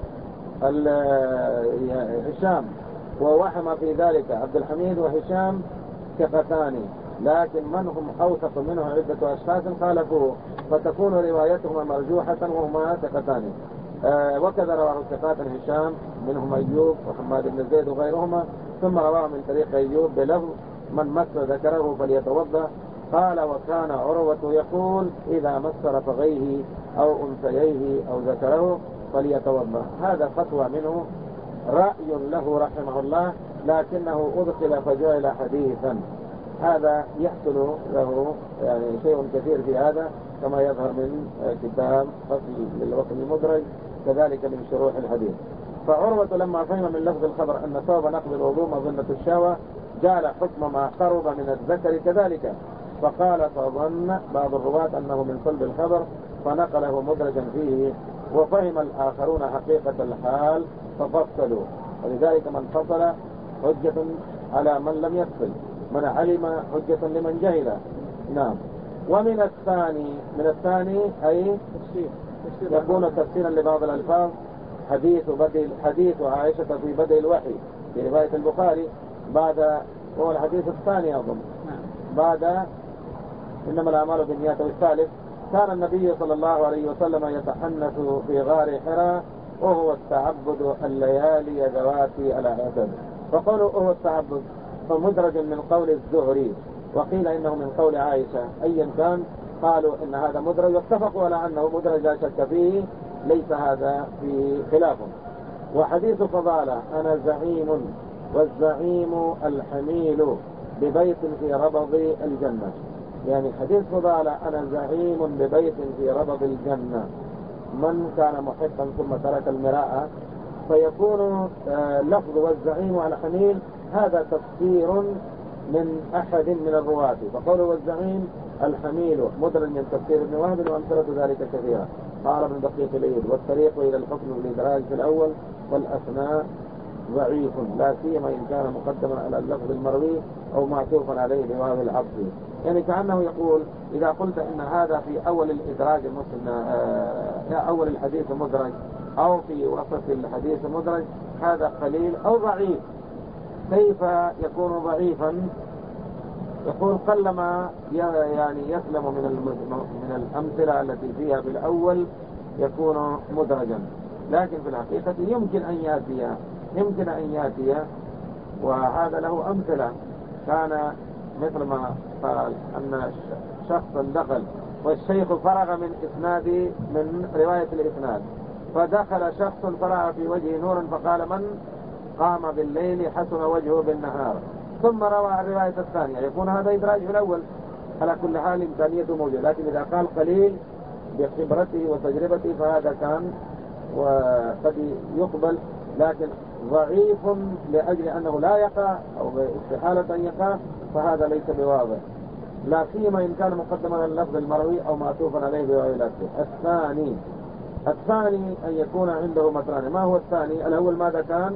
هشام ووحم في ذلك عبد الحميد وهشام ثقتان، لكن من هم أوثق منه عدة أشخاص خالفوه فتكون روايتهما مرجوحة وهما ثقتان. وكذا رواه الثقات هشام منهم أيوب وحماد بن زيد وغيرهما، ثم رواه من طريق أيوب بلفظ من مس ذكره فليتوضأ. قال وكان عروة يقول إذا مس رفغيه أو أنثييه أو ذكره فليتوضأ. هذا فتوى منه، رأي له رحمه الله، لكنه أدخل فجعل حديثا. هذا يحصل له يعني شيء كثير في هذا كما يظهر من كتاب فصل للوصل المدرج، كذلك من شروح الحديث. فعروة لما فهم من لفظ الخبر أن ثوب نقض الوضوء مظنة الشهوة جعل حكم ما قرب من الذكر كذلك، فقال فظن بعض الرواة أنه من صلب الخبر فنقله مدرجا فيه، وفهم الآخرون حقيقة الحال ففصلوا. ولذلك من فصل حجة على من لم يفصل، من علم حجة لمن جهل. نعم. ومن الثاني أي يكون تفسيرا لبعض الألفاظ. حديث عائشة في بدء الوحي في رواية البخاري بعد، هو الحديث الثاني أظن بعد إنما الأعمال بالنيات. والثالث كان النبي صلى الله عليه وسلم يتحنث في غار حراء وهو التعبد الليالي ذواتي العدد. فقالوا هو التعبد فمدرج من قول الزهري، وقيل إنه من قول عائشة. أيا كان قالوا إن هذا مدرج واتفقوا على أنه مدرج لا شك فيه، ليس هذا فيه خلاف. وحديث فضالة أنا زعيم والزعيم الحميل ببيت في ربض الجنة، يعني حديث فضالة أنا زعيم ببيت في ربض الجنة، من كان محقا ثم ترك المراءة فيكون لفظ والزعيم على حميل هذا تفسير من أحد من الرواة، فقالوا والزعيم الحميل مدرج من تفسير ابن وهب وأمثلة ذلك كثيرة. قال ابن دقيق العيد والطريق إلى الحكم والإدراج في الأول والأثناء ضعيف، لا سيما إن كان مقدما على اللفظ المروي أو معطوفا عليه بواو العطف. يعني كأنه يقول إذا قلت إن هذا في أول الإدراج أول الحديث مدرج أو في وسط الحديث مدرج هذا قليل أو ضعيف. كيف يكون ضعيفا؟ يقول قلما يعني يسلم من الأمثلة التي فيها في الأول يكون مدرجا، لكن في الحقيقة يمكن أن يأتي وهذا له أمثلة. كان مثل ما قال أن شخصا دخل والشيخ فرغ من رواية الإسناد، فدخل شخص فرغ في وجهه نورا فقال من قام بالليل حسن وجهه بالنهار، ثم روى الرواية الثانية، يكون هذا إدراج في الأول. على كل حال إمكانيته موجودة، لكن إذا قال قليل بخبرته وتجربته فهذا كان وقد يقبل، لكن ضعيف لأجل أنه لا يقع أو استحالة أن يقع فهذا ليس بواضح، لا سيما إن كان مقدما على اللفظ المروي أو معطوفا عليه بواضح. الثاني أن يكون عنده متنان. ما هو الثاني؟ الأول ماذا كان؟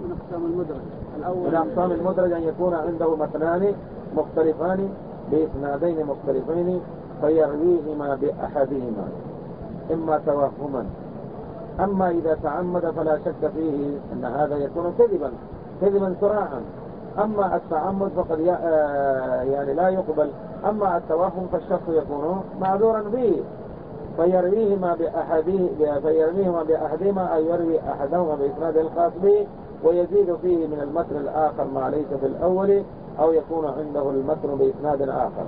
من أقسام المدرج أن يكون عنده متنان مختلفان بإسنادين مختلفين فيرويهما بأحدهما إما توهما. أما إذا تعمد فلا شك فيه أن هذا يكون كذبا صراحا. أما التعمد فقد يعني لا يقبل. أما التوهم فالشخص يكون معذورا فيه فيرويهما بأحدهما أي يروي أحدهما بإسناد الخاص به ويزيد فيه من المتن الآخر ما ليس في الأول، أو يكون عنده المتن بإسناد آخر.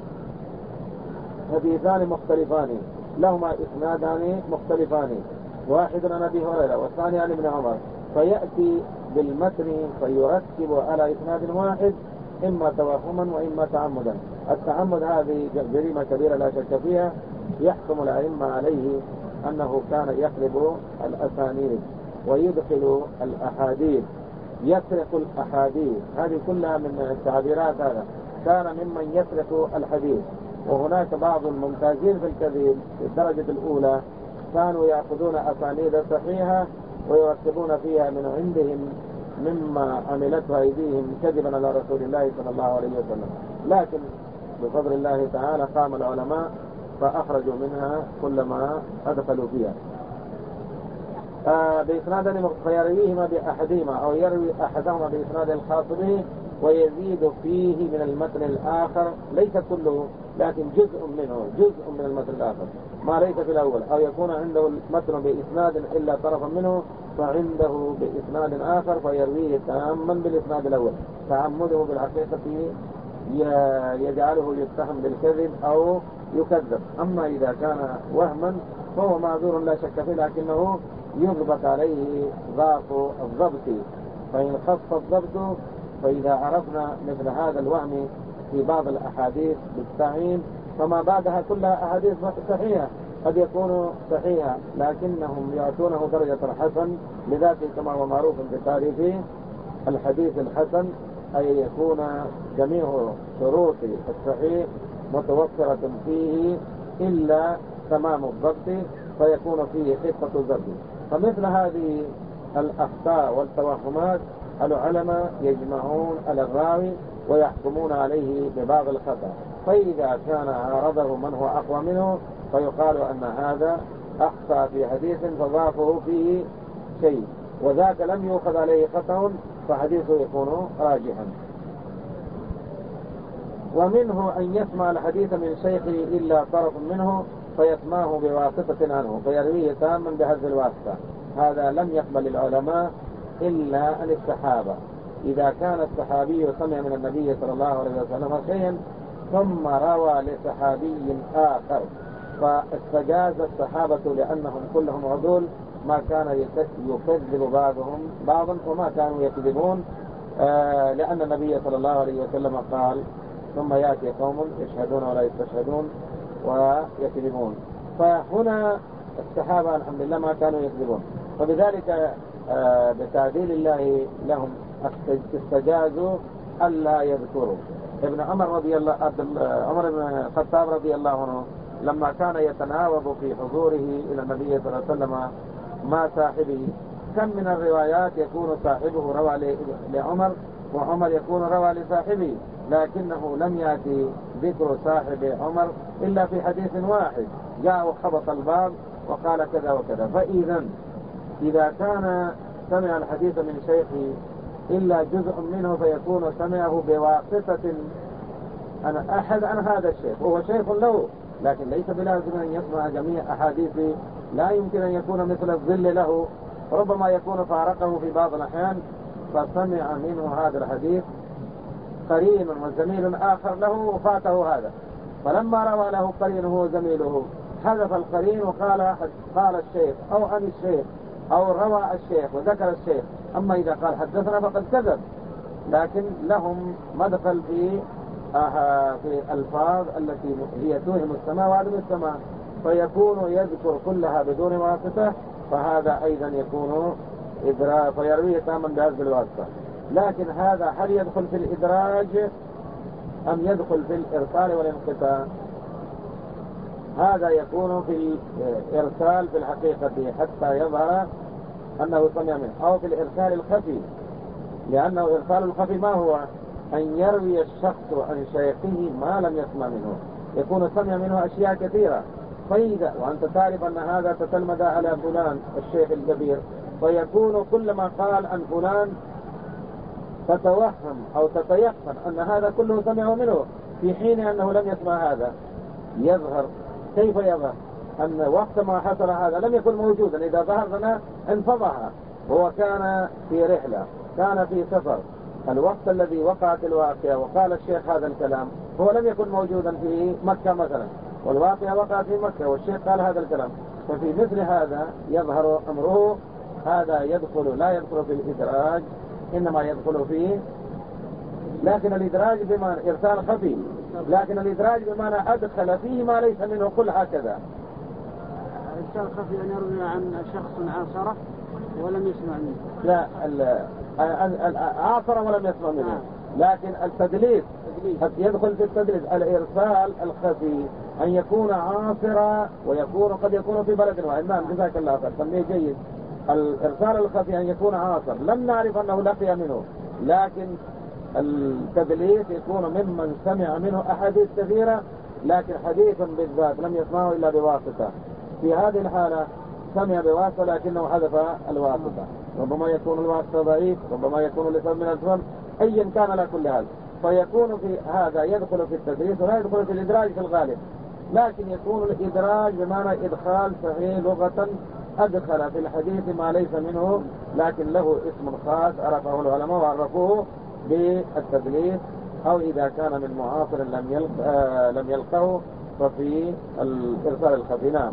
حديثان مختلفان لهما إسنادان مختلفان، واحد عن أبي هريرة والثاني عن ابن عمر، فيأتي بالمتن فيرتب على إسناد واحد إما توهما وإما تعمدا. التعمد هذه جريمة كبيرة لا شك فيها، يحكم الأئمة عليه أنه كان يقلب الأسانيد ويدخل الأحاديث، يسرق الأحاديث، هذه كلها من التعبيرات. هذا كان ممن يسرق الحديث. وهناك بعض الممتازين في الكذب في الدرجة الأولى كانوا يأخذون أسانيد صحيحة ويرتبون فيها من عندهم مما عملته أيديهم كذبا على رسول الله صلى الله عليه وسلم، لكن بفضل الله تعالى قام العلماء فأخرجوا منها كل ما أدخلوا فيها. بإسناد فيرويهما بأحدهما أو يروي أحدهما بإسناد الخاص به ويزيد فيه من المتن الآخر، ليس كله لكن جزء من المتن الآخر ما ليس في الأول، أو يكون عنده المتن بإسناد إلا طرفا منه فعنده بإسناد آخر فيرويه تاما بالإسناد الأول. تعمده بالحقيقة يجعله يتهم بالكذب أو يكذب. أما إذا كان وهما فهو معذور لا شك فيه، لكنه يضبط عليه ضعف الضبط، فإن خف الضبط فإذا عرفنا مثل هذا الوهم في بعض الأحاديث بالتعيين فما بعدها كلها أحاديث صحيحة، قد يكون صحيحة لكنهم يعطونه درجة الحسن لذاته كما هو معروف بتعريف الحديث الحسن، أي يكون جميع شروط الصحيح متوفرة فيه إلا تمام الضبط فيكون فيه خفة الضبط. فمثل هذه الأخطاء والتوهمات العلماء يجمعون على الراوي ويحكمون عليه ببعض الخطأ، فإذا كان عارضه من هو أقوى منه فيقال أن هذا أخطأ في حديث فضافه فيه شيء وذاك لم يؤخذ عليه خطأ فحديثه يكون راجحا. ومنه أن يسمع الحديث من شيخه إلا طرف منه فيسمعه بواسطة عنه فيرويه تاما بهذه الواسطة. هذا لم يقبل العلماء إلا عن الصحابة. إذا كان الصحابي سمع من النبي صلى الله عليه وسلم شيئا ثم روى لصحابي آخر فاستجاز الصحابة لأنهم كلهم عدول، ما كان يكذب بعضهم بعضا وما كانوا يكذبون، لأن النبي صلى الله عليه وسلم قال ثم يأتي قوم يشهدون ولا يستشهدون ويكذبون. فهنا الصحابة الحمد لله ما كانوا يكذبون، فبذلك بتعديل الله لهم استجازوا ألا يذكروا. ابن عمر عمر بن الخطاب رضي الله عنه لما كان يتناوب في حضوره إلى النبي صلى الله عليه وسلم مع صاحبه كم من الروايات يكون صاحبه روى لعمر وعمر يكون روى لصاحبه، لكنه لم يأتي ذكر صاحب عمر إلا في حديث واحد جاء وخبط الباب وقال كذا وكذا. إذا كان سمع الحديث من شيخه إلا جزء منه فيكون سمعه بواسطة عن أحد عن هذا الشيخ وهو شيخ له، لكن ليس بلازم أن يسمع جميع أحاديثه، لا يمكن أن يكون مثل الظل له، ربما يكون فارقه في بعض الأحيان فسمع منه هذا الحديث قرين وزميل آخر له وفاته هذا، فلما روى له قرينه وزميله حذف القرين وقال قال الشيخ أو عن الشيخ أو روى الشيخ وذكر الشيخ. أما إذا قال حدثنا فقد كذب، لكن لهم مدخل في الألفاظ التي هي توهم السماء وعدم السماء فيكون يذكر كلها بدون واسطة، فهذا أيضا يكون إدراج فيرويه تاما بهذه الواسطة. لكن هذا هل يدخل في الإدراج أم يدخل في الإرسال والانقطاع؟ هذا يكون في الإرسال في الحقيقة حتى يظهر أنه سمع منه، أو في الإرسال الخفي، لأنه إرسال الخفي ما هو؟ أن يروي الشخص عن شيخه ما لم يسمع منه، يكون سمع منه أشياء كثيرة فإذا وأنت تعرف أن هذا تتلمذ على فلان الشيخ الكبير، فيكون كلما قال عن فلان تتوهم أو تتيقن أن هذا كله سمعه منه في حين أنه لم يسمع هذا. يظهر كيف يظهر؟ أن وقت ما حصل هذا لم يكن موجودا، إذا ظهر لنا انفضح، وهو كان في رحلة كان في سفر، الوقت الذي وقعت الواقعة وقال الشيخ هذا الكلام هو لم يكن موجودا في مكة مثلا، والواقعة وقعت في مكة والشيخ قال هذا الكلام، ففي مثل هذا يظهر أمره. هذا يدخل لا يدخل في الإدراج، إنما يدخل فيه، لكن الإدراج بمعنى إرسال خفي، لكن الإدراج بمعنى أدخل فيه ما ليس منه، قل هكذا الإرسال الخفي أن يروي عن شخص عاصره ولم يسمع منه. لا عاصره ولم يسمع منه. لكن التدليس يدخل في التدليس. الإرسال الخفي أن يكون عاصرا ويكون قد يكون في بلد واحد. نعم جزاك الله خير سميه جيد. الإرسال الخفي أن يكون عاصر لم نعرف أنه لقي منه، لكن التدليس يكون ممن سمع منه أحاديث كثيرة لكن حديث بالذات لم يسمعه إلا بواسطة. في هذه الحالة سمع بواسطة لكنه حذف الواسطة. ربما يكون الواسطة ضعيف، ربما يكون لسبب من الأسباب، أيا كان على كل حال فيكون في هذا يدخل في التدريس ولا يدخل في الإدراج في الغالب. لكن يكون الإدراج بمعنى إدخال صحيح لغة، أدخل في الحديث ما ليس منه لكن له اسم خاص عرفه العلماء وعرفوه بالتدليس، أو إذا كان من معاصر لم يلقه ففي الإرسال الخفي. نعم.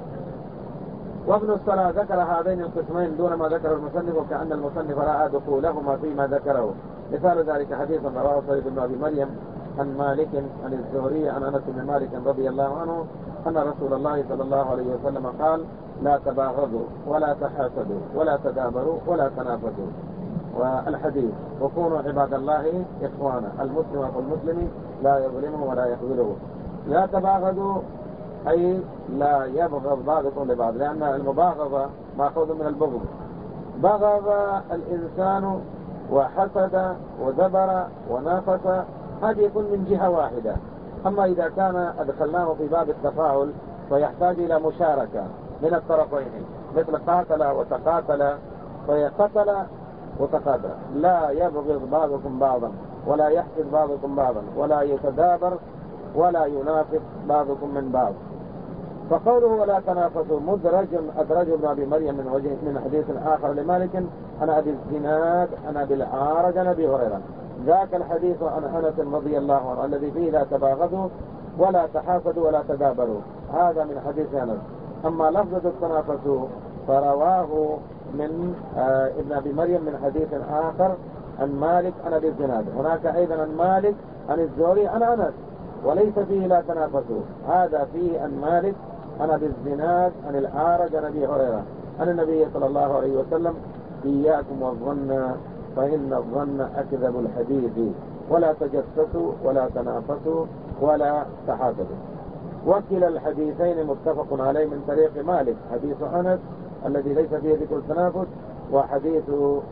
وابن الصلاة ذكر هذين القسمين دون ما ذكر المصنف، وكأن المصنف رأى دخولهما فيما ذكره. مثال ذلك حديث رواه سعيد بن أبي مريم عن مالك عن الزهري عن أنس بن مالك رضي الله عنه أن رسول الله صلى الله عليه وسلم قال: لا تباغضوا ولا تحاسدوا ولا تدابروا ولا تنافسوا. والحديث: وكونوا عباد الله إخوانا، المسلم أخو المسلم لا يظلمه ولا يخذله. لا تباغضوا أي لا يبغض بعضكم لبعض، لأن المباغضة مأخوذ من البغض. بغض الإنسان وحسد ودبر ونافس هذا يكون من جهة واحدة. أما إذا كان أدخلناه في باب التفاعل فيحتاج إلى مشاركة من الطرفين، مثل قاتل وتقاتل، فيقتل وتقاتل. لا يبغض بعضكم بعضا ولا يحسد بعضكم بعضا ولا يتدابر ولا ينافق بعضكم من بعض. فقوله ولا تنافسوا مدرج أدرجه ابن أبي مريم من وجه من حديث آخر لمالك أنا أبي الزناد أنا بالعارج أنا أبي هريرة. ذاك الحديث عن أنس رضي الله عنه الذي فيه لا تباغضوا ولا تحاسدوا ولا تدابروا، هذا من حديث أنس. أما لفظة التنافسوا فرواه من ابن أبي مريم من حديث آخر عن مالك أنا أبي الزناد. هناك أيضا عن مالك عن الزهري عن أنس وليس فيه لا تنافسوا. هذا فيه عن مالك أنا بالزناد عن الأعرج عن أبي هريرة عن النبي صلى الله عليه وسلم: إياكم والظن فإن الظن أكذب الحديث ولا تجسسوا ولا تنافسوا ولا تحاسدوا. وكلا الحديثين متفق عليه من طريق مالك، حديث أنس الذي ليس فيه ذكر التنافس، وحديث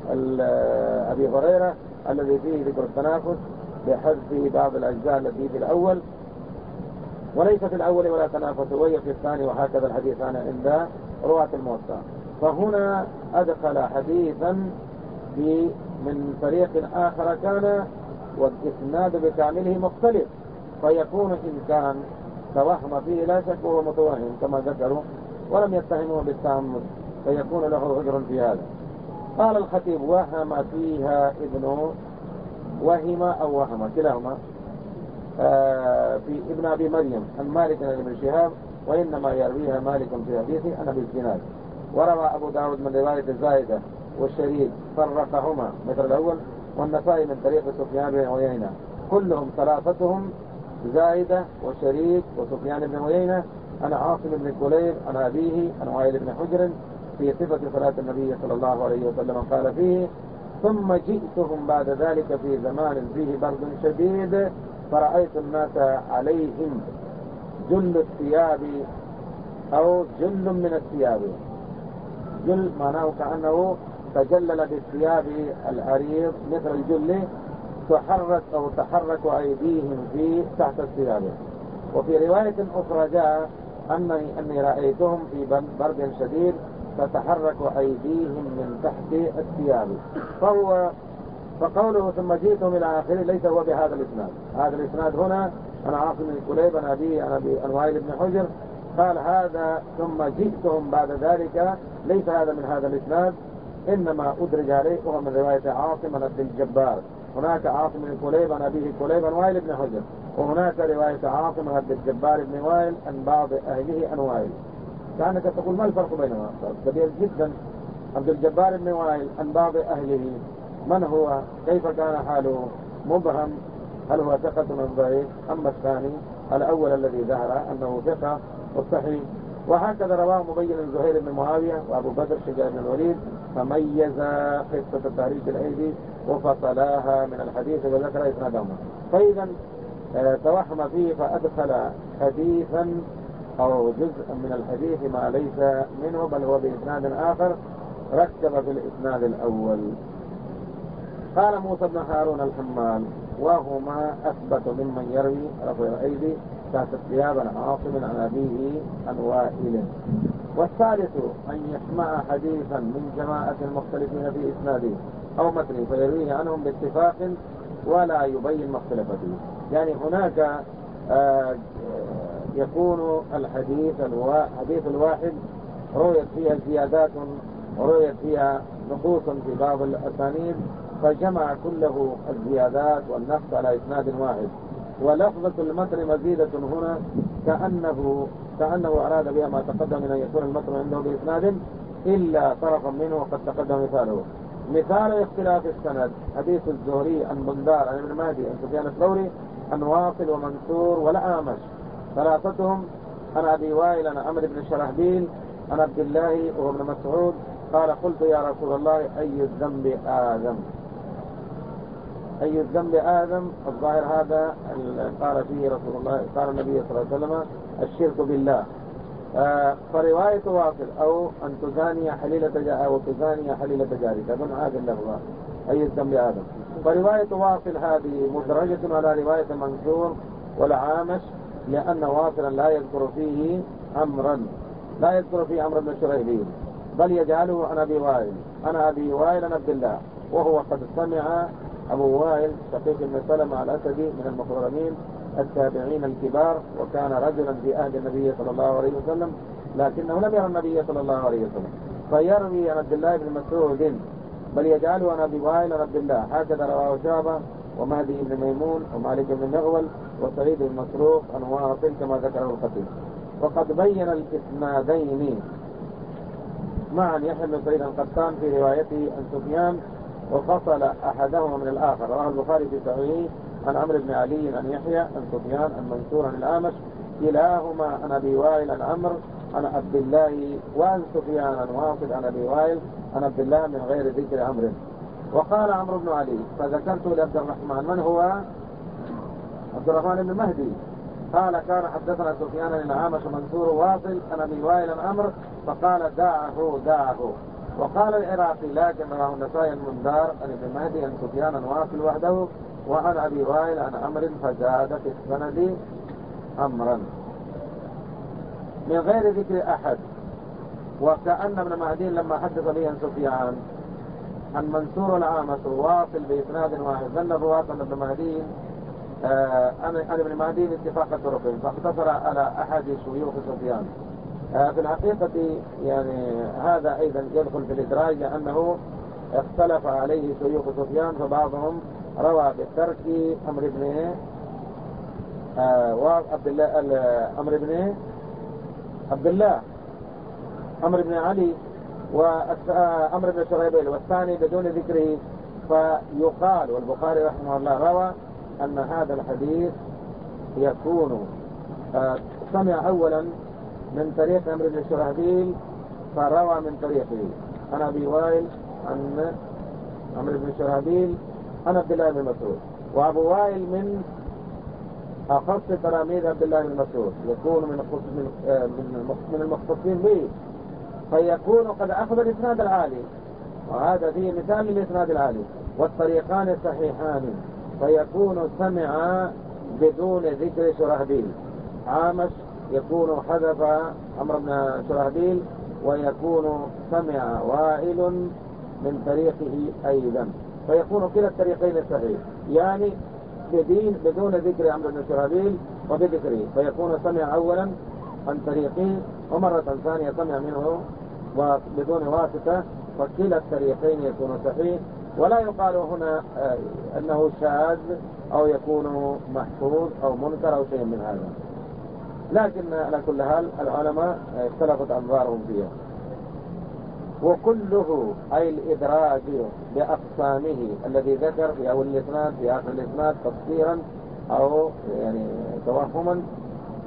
أبي هريرة الذي فيه ذكر التنافس بحذف بعض الأجزاء التي في الأول وليس في الأول ولا تنافسوا وهي في الثاني، وهكذا الحديثان عند رواة الموطأ. فهنا أدخل حديثا من طريق آخر كان والإسناد بكامله مختلف، فيكون إن كان توهم فيه لا شك وهو متوهم كما ذكروا ولم يتهمه بالتعمد فيكون له عذر في هذا. قال الخطيب: وهم فيها ابن وهم أو وهم كلاهما في ابن أبي مريم عن مالك عن ابن شهاب، وإنما يرويها مالك في حديثه أنا بالزناد. وروى أبو داود من رواية الزائدة والشريك فرقهما مثل الأول، والنسائي من طريق سفيان بن عيينة، كلهم ثلاثتهم زائدة وشريك وسفيان بن عيينة عن عاصم بن كليب عن أبيه عن وائل بن حجر في صفة صلاة النبي صلى الله عليه وسلم قال فيه: ثم جئتهم بعد ذلك في زمان فيه برد شديد فرأيت الناس عليهم جل الثياب أو جل من الثياب. جل معناه كأنه تجلل بالثياب العريض مثل الجل، تحرك أو تحرك أيديهم في تحت الثياب. وفي رواية أخرى جاء أني رأيتهم في برد شديد تتحرك أيديهم من تحت الثياب. فقوله ثم جئتهم إلى آخره ليس هو بهذا الإسناد. هذا الإسناد هنا أنا عاصم بن كليب عن أبي عن وائل بن حجر قال هذا ثم جئتهم بعد ذلك، ليس هذا من هذا الإسناد، إنما أدرج عليه وهو من رواية عاصم عن عبد الجبار. هناك عاصم بن كليب عن أبيه كليب عن وائل بن حجر، وهناك رواية عاصم عن عبد الجبار بن وائل عن بعض أهله عن وائل. كأنك تقول ما الفرق بينهما؟ كبير جدا. عبد الجبار بن وائل عن بعض أهله من هو؟ كيف كان حاله؟ مبهم، هل هو ثقة من ضعيف؟ أما الثاني الأول الذي ظهر أنه ثقة والصحيح وهكذا رواه مبين زهير بن معاوية وأبو بدر شجاع بن الوليد، فميز قصة تحريك الأيدي وفصلاها من الحديث وذكر إسنادهما. فإذا توهم فيه فأدخل حديثا أو جزءا من الحديث ما ليس منه، بل هو بإسناد آخر ركب في الإسناد الأول. قال موسى بن هارون الحمال: وهما أثبت ممن يروي رفع الأيدي تحت الثياب عن عاصم عن أبيه عن وائل. والثالث أن يسمع حديثا من جماعة مختلفين في إسناده أو متنه فيرويه عنهم باتفاق ولا يبين ما اختلف فيه. يعني هناك يكون الحديث الواحد رويت فيها زيادات ورويت فيها نقوص في بعض الأسانيد، فجمع كله الزيادات والنقص على إسناد واحد، ولفظة المتن مزيدة هنا كأنه أراد بها ما تقدم من أن يكون المتن عنده بإسناد إلا طرفا منه وقد تقدم مثاله. مثال اختلاف السند: حديث الزهري عن بندار عن ابن مهدي عن سفيان الثوري عن واصل ومنصور والأعمش، ثلاثتهم عن أبي وائل عن عمرو بن شرحبيل عن عبد الله وهو ابن مسعود قال: قلت يا رسول الله أي الذنب آدم؟ أي الذنب آدم؟ الظاهر هذا قال فيه رسول الله، قال النبي صلى الله عليه وسلم: الشرك بالله. فرواية واصل أو أن تزاني حليلة جارك، أظن هذه اللفظة أي الذنب آدم. فرواية واصل هذه مدرجة على رواية منصور والعامش، لأن واصلا لا يذكر فيه عمرو بن شريحبيل، بل يجعله عن أبي وائل عن عبد الله، وهو قد سمع أبو وائل شقيق بن سلمة الأسدي من المخضرمين التابعين الكبار، وكان رجلا في عهد النبي صلى الله عليه وسلم، لكنه لم يرى النبي صلى الله عليه وسلم، فيروي عن عبد الله بن مسعود بل يجعله عن أبي وائل عن عبد الله. هكذا رواه شعبة ومهدي بن ميمون ومالك بن مغول وسعيد بن مسروق عن واصل كما ذكره الخطيب. وقد بين الإسنادين معا يحيى بن سعيد القطان في روايته عن سفيان وفصل أحدهما من الآخر. رواه البخاري في صحيحه عن عمرو بن علي عن يحيى عن سفيان عن منصور عن الأعمش، كلاهما عن أبي وائل عن عمرو عن عبد الله، وعن سفيان عن واصل عن أبي وائل عن عبد الله من غير ذكر عمرو. وقال عمرو بن علي: فذكرت لعبد الرحمن. من هو؟ عبد الرحمن بن مهدي. قال: كان حدثنا سفيان عن الأعمش ومنصور واصل عن أبي وائل عن عمرو، فقال: دعه. وقال العراقي: لكن رواه النسائي المندار عن ابن مهدي عن سفيان عن واصل وحده وعن أبي وائل عن عمرو، فزاد في السند عمرا من غير ذكر أحد. وكأن ابن مهدي لما حدث به عن سفيان عن منصور العامش واصل بإسناد واحد ظن الرواة عن ابن مهدي عن ابن مهدي باتفاق طرقين، فاقتصر على أحد شيوخ سفيان. في الحقيقة يعني هذا أيضا يدخل في الإدراج، لأنه اختلف عليه شيوخ سفيان، فبعضهم روى بالترك عمرو بن علي وعمرو بن شريحبيل، والثاني بدون ذكره. فيقال، والبخاري رحمه الله روى أن هذا الحديث يكون سمع أولا من طريق عمرو بن شريحبيل فروى من طريقه عن أبي وائل عن عمرو بن شريحبيل عن عبد الله بن مسعود. وأبو وائل من أخص تلاميذ عبد الله بن مسعود، يكون من المختصين به، فيكون قد أخذ الإسناد العالي، وهذا فيه مثال للإسناد العالي، والطريقان صحيحان، فيكون سمع بدون ذكر شرحبيل. عامش يكون حذف عمرو بن شرحبيل، ويكون سمع وائل من طريقه أيضا، فيكون كلا الطريقين صحيح، يعني بدون ذكر عمرو بن شرحبيل وبذكره، فيكون سمع أولا عن طريقه ومرة ثانية سمع منه وبدون واسطة، فكلا الطريقين يكون صحيح. ولا يقال هنا أنه شاذ أو يكون محفوظ أو منكر أو شيء من هذا، لكن على كل حال العلماء اختلفت أنظارهم فيها. وكله أي الإدراج بأقسامه الذي ذكر في أول الإسناد في آخر الإسناد تفسيرا أو يعني توهما،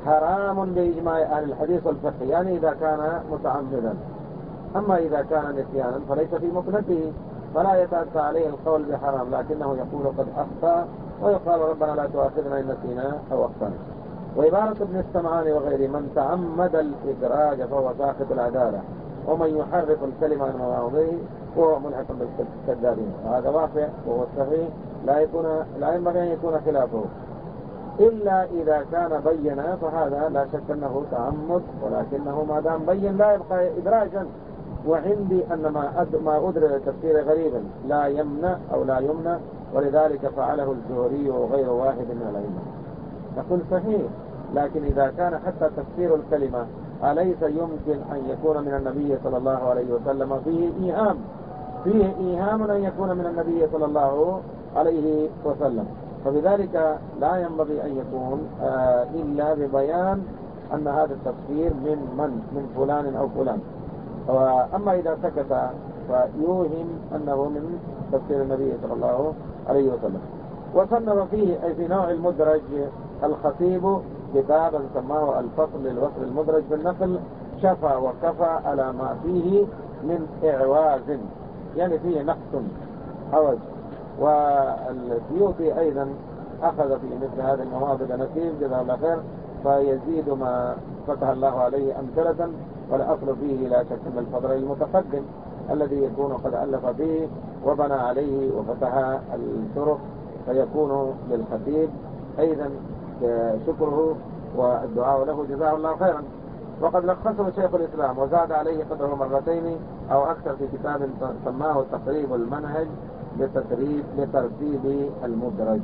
حرام بإجماع أهل الحديث والفقه، يعني إذا كان متعمدا. أما إذا كان نسيانا فليس في مكنته، فلا يتأتى عليه القول بحرام، لكنه يقول قد أخطأ، ويقال ربنا لا تؤاخذنا إن نسينا أو أخطأنا. وعبارة ابن السمعاني وغيره: من تعمد الإدراج فهو ساقط العدالة، ومن يحرف الكلمة عن مواضعه وهو ملحق بالكذابين. وهذا واقع وهو الصحيح، لا ينبغي أن يكون خلافه، إلا إذا كان بينا، فهذا لا شك أنه تعمد، ولكنه ما دام بين لا يبقى إدراجا. وعندي أن ما أدرى تفسير غريبا لا يمنع أو لا يمنع، ولذلك فعله الزهري وغير واحد من الأئمة. نقول صحيح، لكن إذا كان حتى تفسير الكلمة أليس يمكن أن يكون من النبي صلى الله عليه وسلم؟ فيه إيهام أن يكون من النبي صلى الله عليه وسلم، فبذلك لا ينبغي أن يكون إلا ببيان أن هذا التفسير من فلان أو فلان. أما إذا سكت فيوهم أنه من تفسير النبي صلى الله عليه وسلم. وصنف فيه أي في نوع المدرج الخطيب كتابا سماه الفصل للوصل المدرج بالنقل، شفى وكفى على ما فيه من إعواز، يعني فيه نقص حوج. والسيوطي أيضا أخذ في مثل هذه المواضع نسيب جزاه الله خير، فيزيد ما فتح الله عليه أمثلة. والأصل فيه لا شك أن الفضل المتقدم الذي يكون قد ألف فيه وبنى عليه وفتح الطرق، فيكون للخطيب أيضا شكره والدعاء له جزاه الله خيرا. وقد لخصه شيخ الإسلام وزاد عليه قدره مرتين أو أكثر في كتاب سماه تقريب المنهج لترتيب المدرج.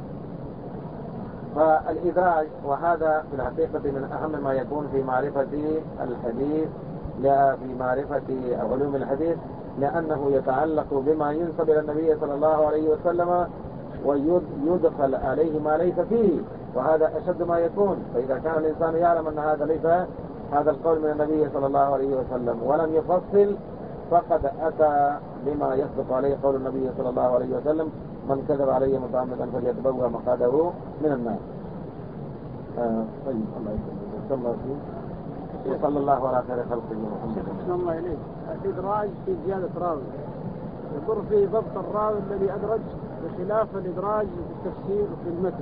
فالإدراج، وهذا في الحقيقة من أهم ما يكون في معرفة الحديث، لا في معرفة علوم الحديث، لأنه يتعلق بما ينسب إلى النبي صلى الله عليه وسلم ويدخل عليه ما ليس فيه، وهذا أشد ما يكون. فإذا كان الإنسان يعلم أن هذا ليس هذا القول من النبي صلى الله عليه وسلم ولم يفصل، فقد أتى بما يصدق عليه قول النبي صلى الله عليه وسلم: من كذب علي متعمدا فليتبوأ مقعده من النار. طيب، الله يسلمك. وصلى الله على خير خلقه محمد. بسم الله إليك. الإدراج في زيادة راوي يضر فيه ضبط الراوي الذي أدرج، بخلاف الإدراج في التفسير في المتن.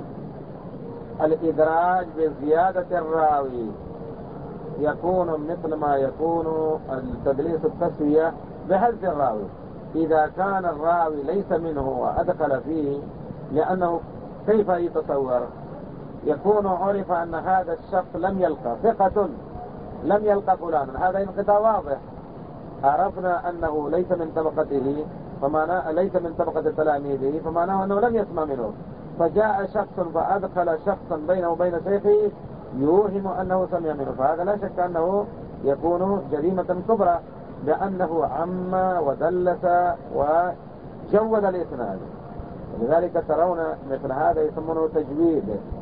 الإدراج بزيادة الراوي يكون مثل ما يكون التدليس التسوية بحذف الراوي. إذا كان الراوي ليس منه وأدخل فيه، لأنه كيف يتصور؟ يكون عرف أن هذا الشخص لم يلقى ثقة، لم يلقى فلانا، هذا انقطاع واضح. عرفنا أنه ليس من طبقته، ليس من طبقة تلاميذه، فمعناه أنه لم يسمع منه. فجاء شخص فأدخل شخصا بينه وبين شيخه يوهم أنه سمع منه، فهذا لا شك أنه يكون جريمة كبرى، لأنه عم ودلس وجود الإسناد. ولذلك ترون مثل هذا يسمونه تجويد.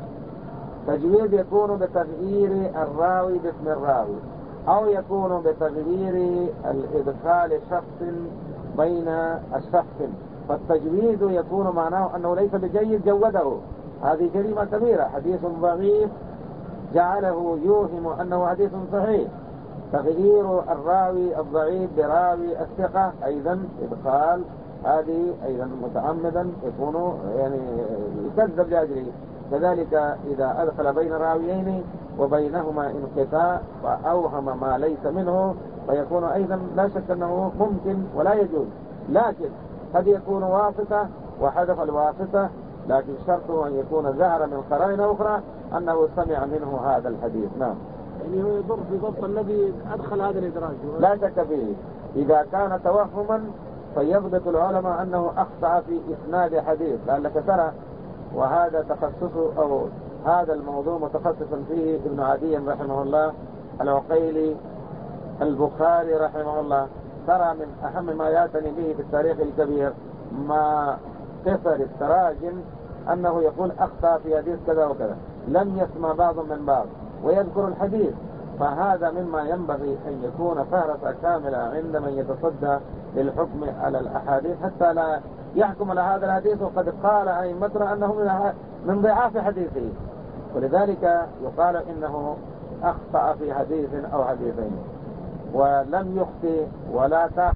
تجويد يكون بتغيير الراوي باسم الراوي، أو يكون بتغيير الإدخال شخص بين الشخص. فالتجويد يكون معناه أنه ليس بجيد جوده، هذه جريمة كبيرة. حديث ضعيف جعله يوهم أنه حديث صحيح. تغيير الراوي الضعيف براوي الثقة أيضا إدخال، هذه أيضا متعمدا يكون يعني يكذب لأجله. كذلك إذا أدخل بين راويين وبينهما انقطاع فأوهم ما ليس منه، فيكون أيضا لا شك أنه ممكن ولا يجوز. لكن قد يكون واسطة وحذف الواسطة، لكن شرطه أن يكون ظهر من قرائن أخرى أنه سمع منه هذا الحديث. نعم، يعني هو يضر في ضبط الذي أدخل هذا الإدراج. لا شك فيه. إذا كان توهما فيضبط العلماء أنه أخطأ في إسناد حديث، لأنك ترى، وهذا تخصصه أو هذا الموضوع متخصص فيه ابن عدي رحمه الله، العقيلي، البخاري رحمه الله. ترى من أهم ما يعتني به في التاريخ الكبير ما كثر التراجم أنه يقول أخطأ في حديث كذا وكذا، لم يسمع بعض من بعض ويذكر الحديث. فهذا مما ينبغي أن يكون فهرسة كاملة عند من يتصدى للحكم على الأحاديث، حتى لا يحكم على هذا الحديث وقد قال أئمتنا أنه من ضعاف حديثه. ولذلك يقال إنه أخطأ في حديث أو حديثين، ولم يخطئ ولا تأخذ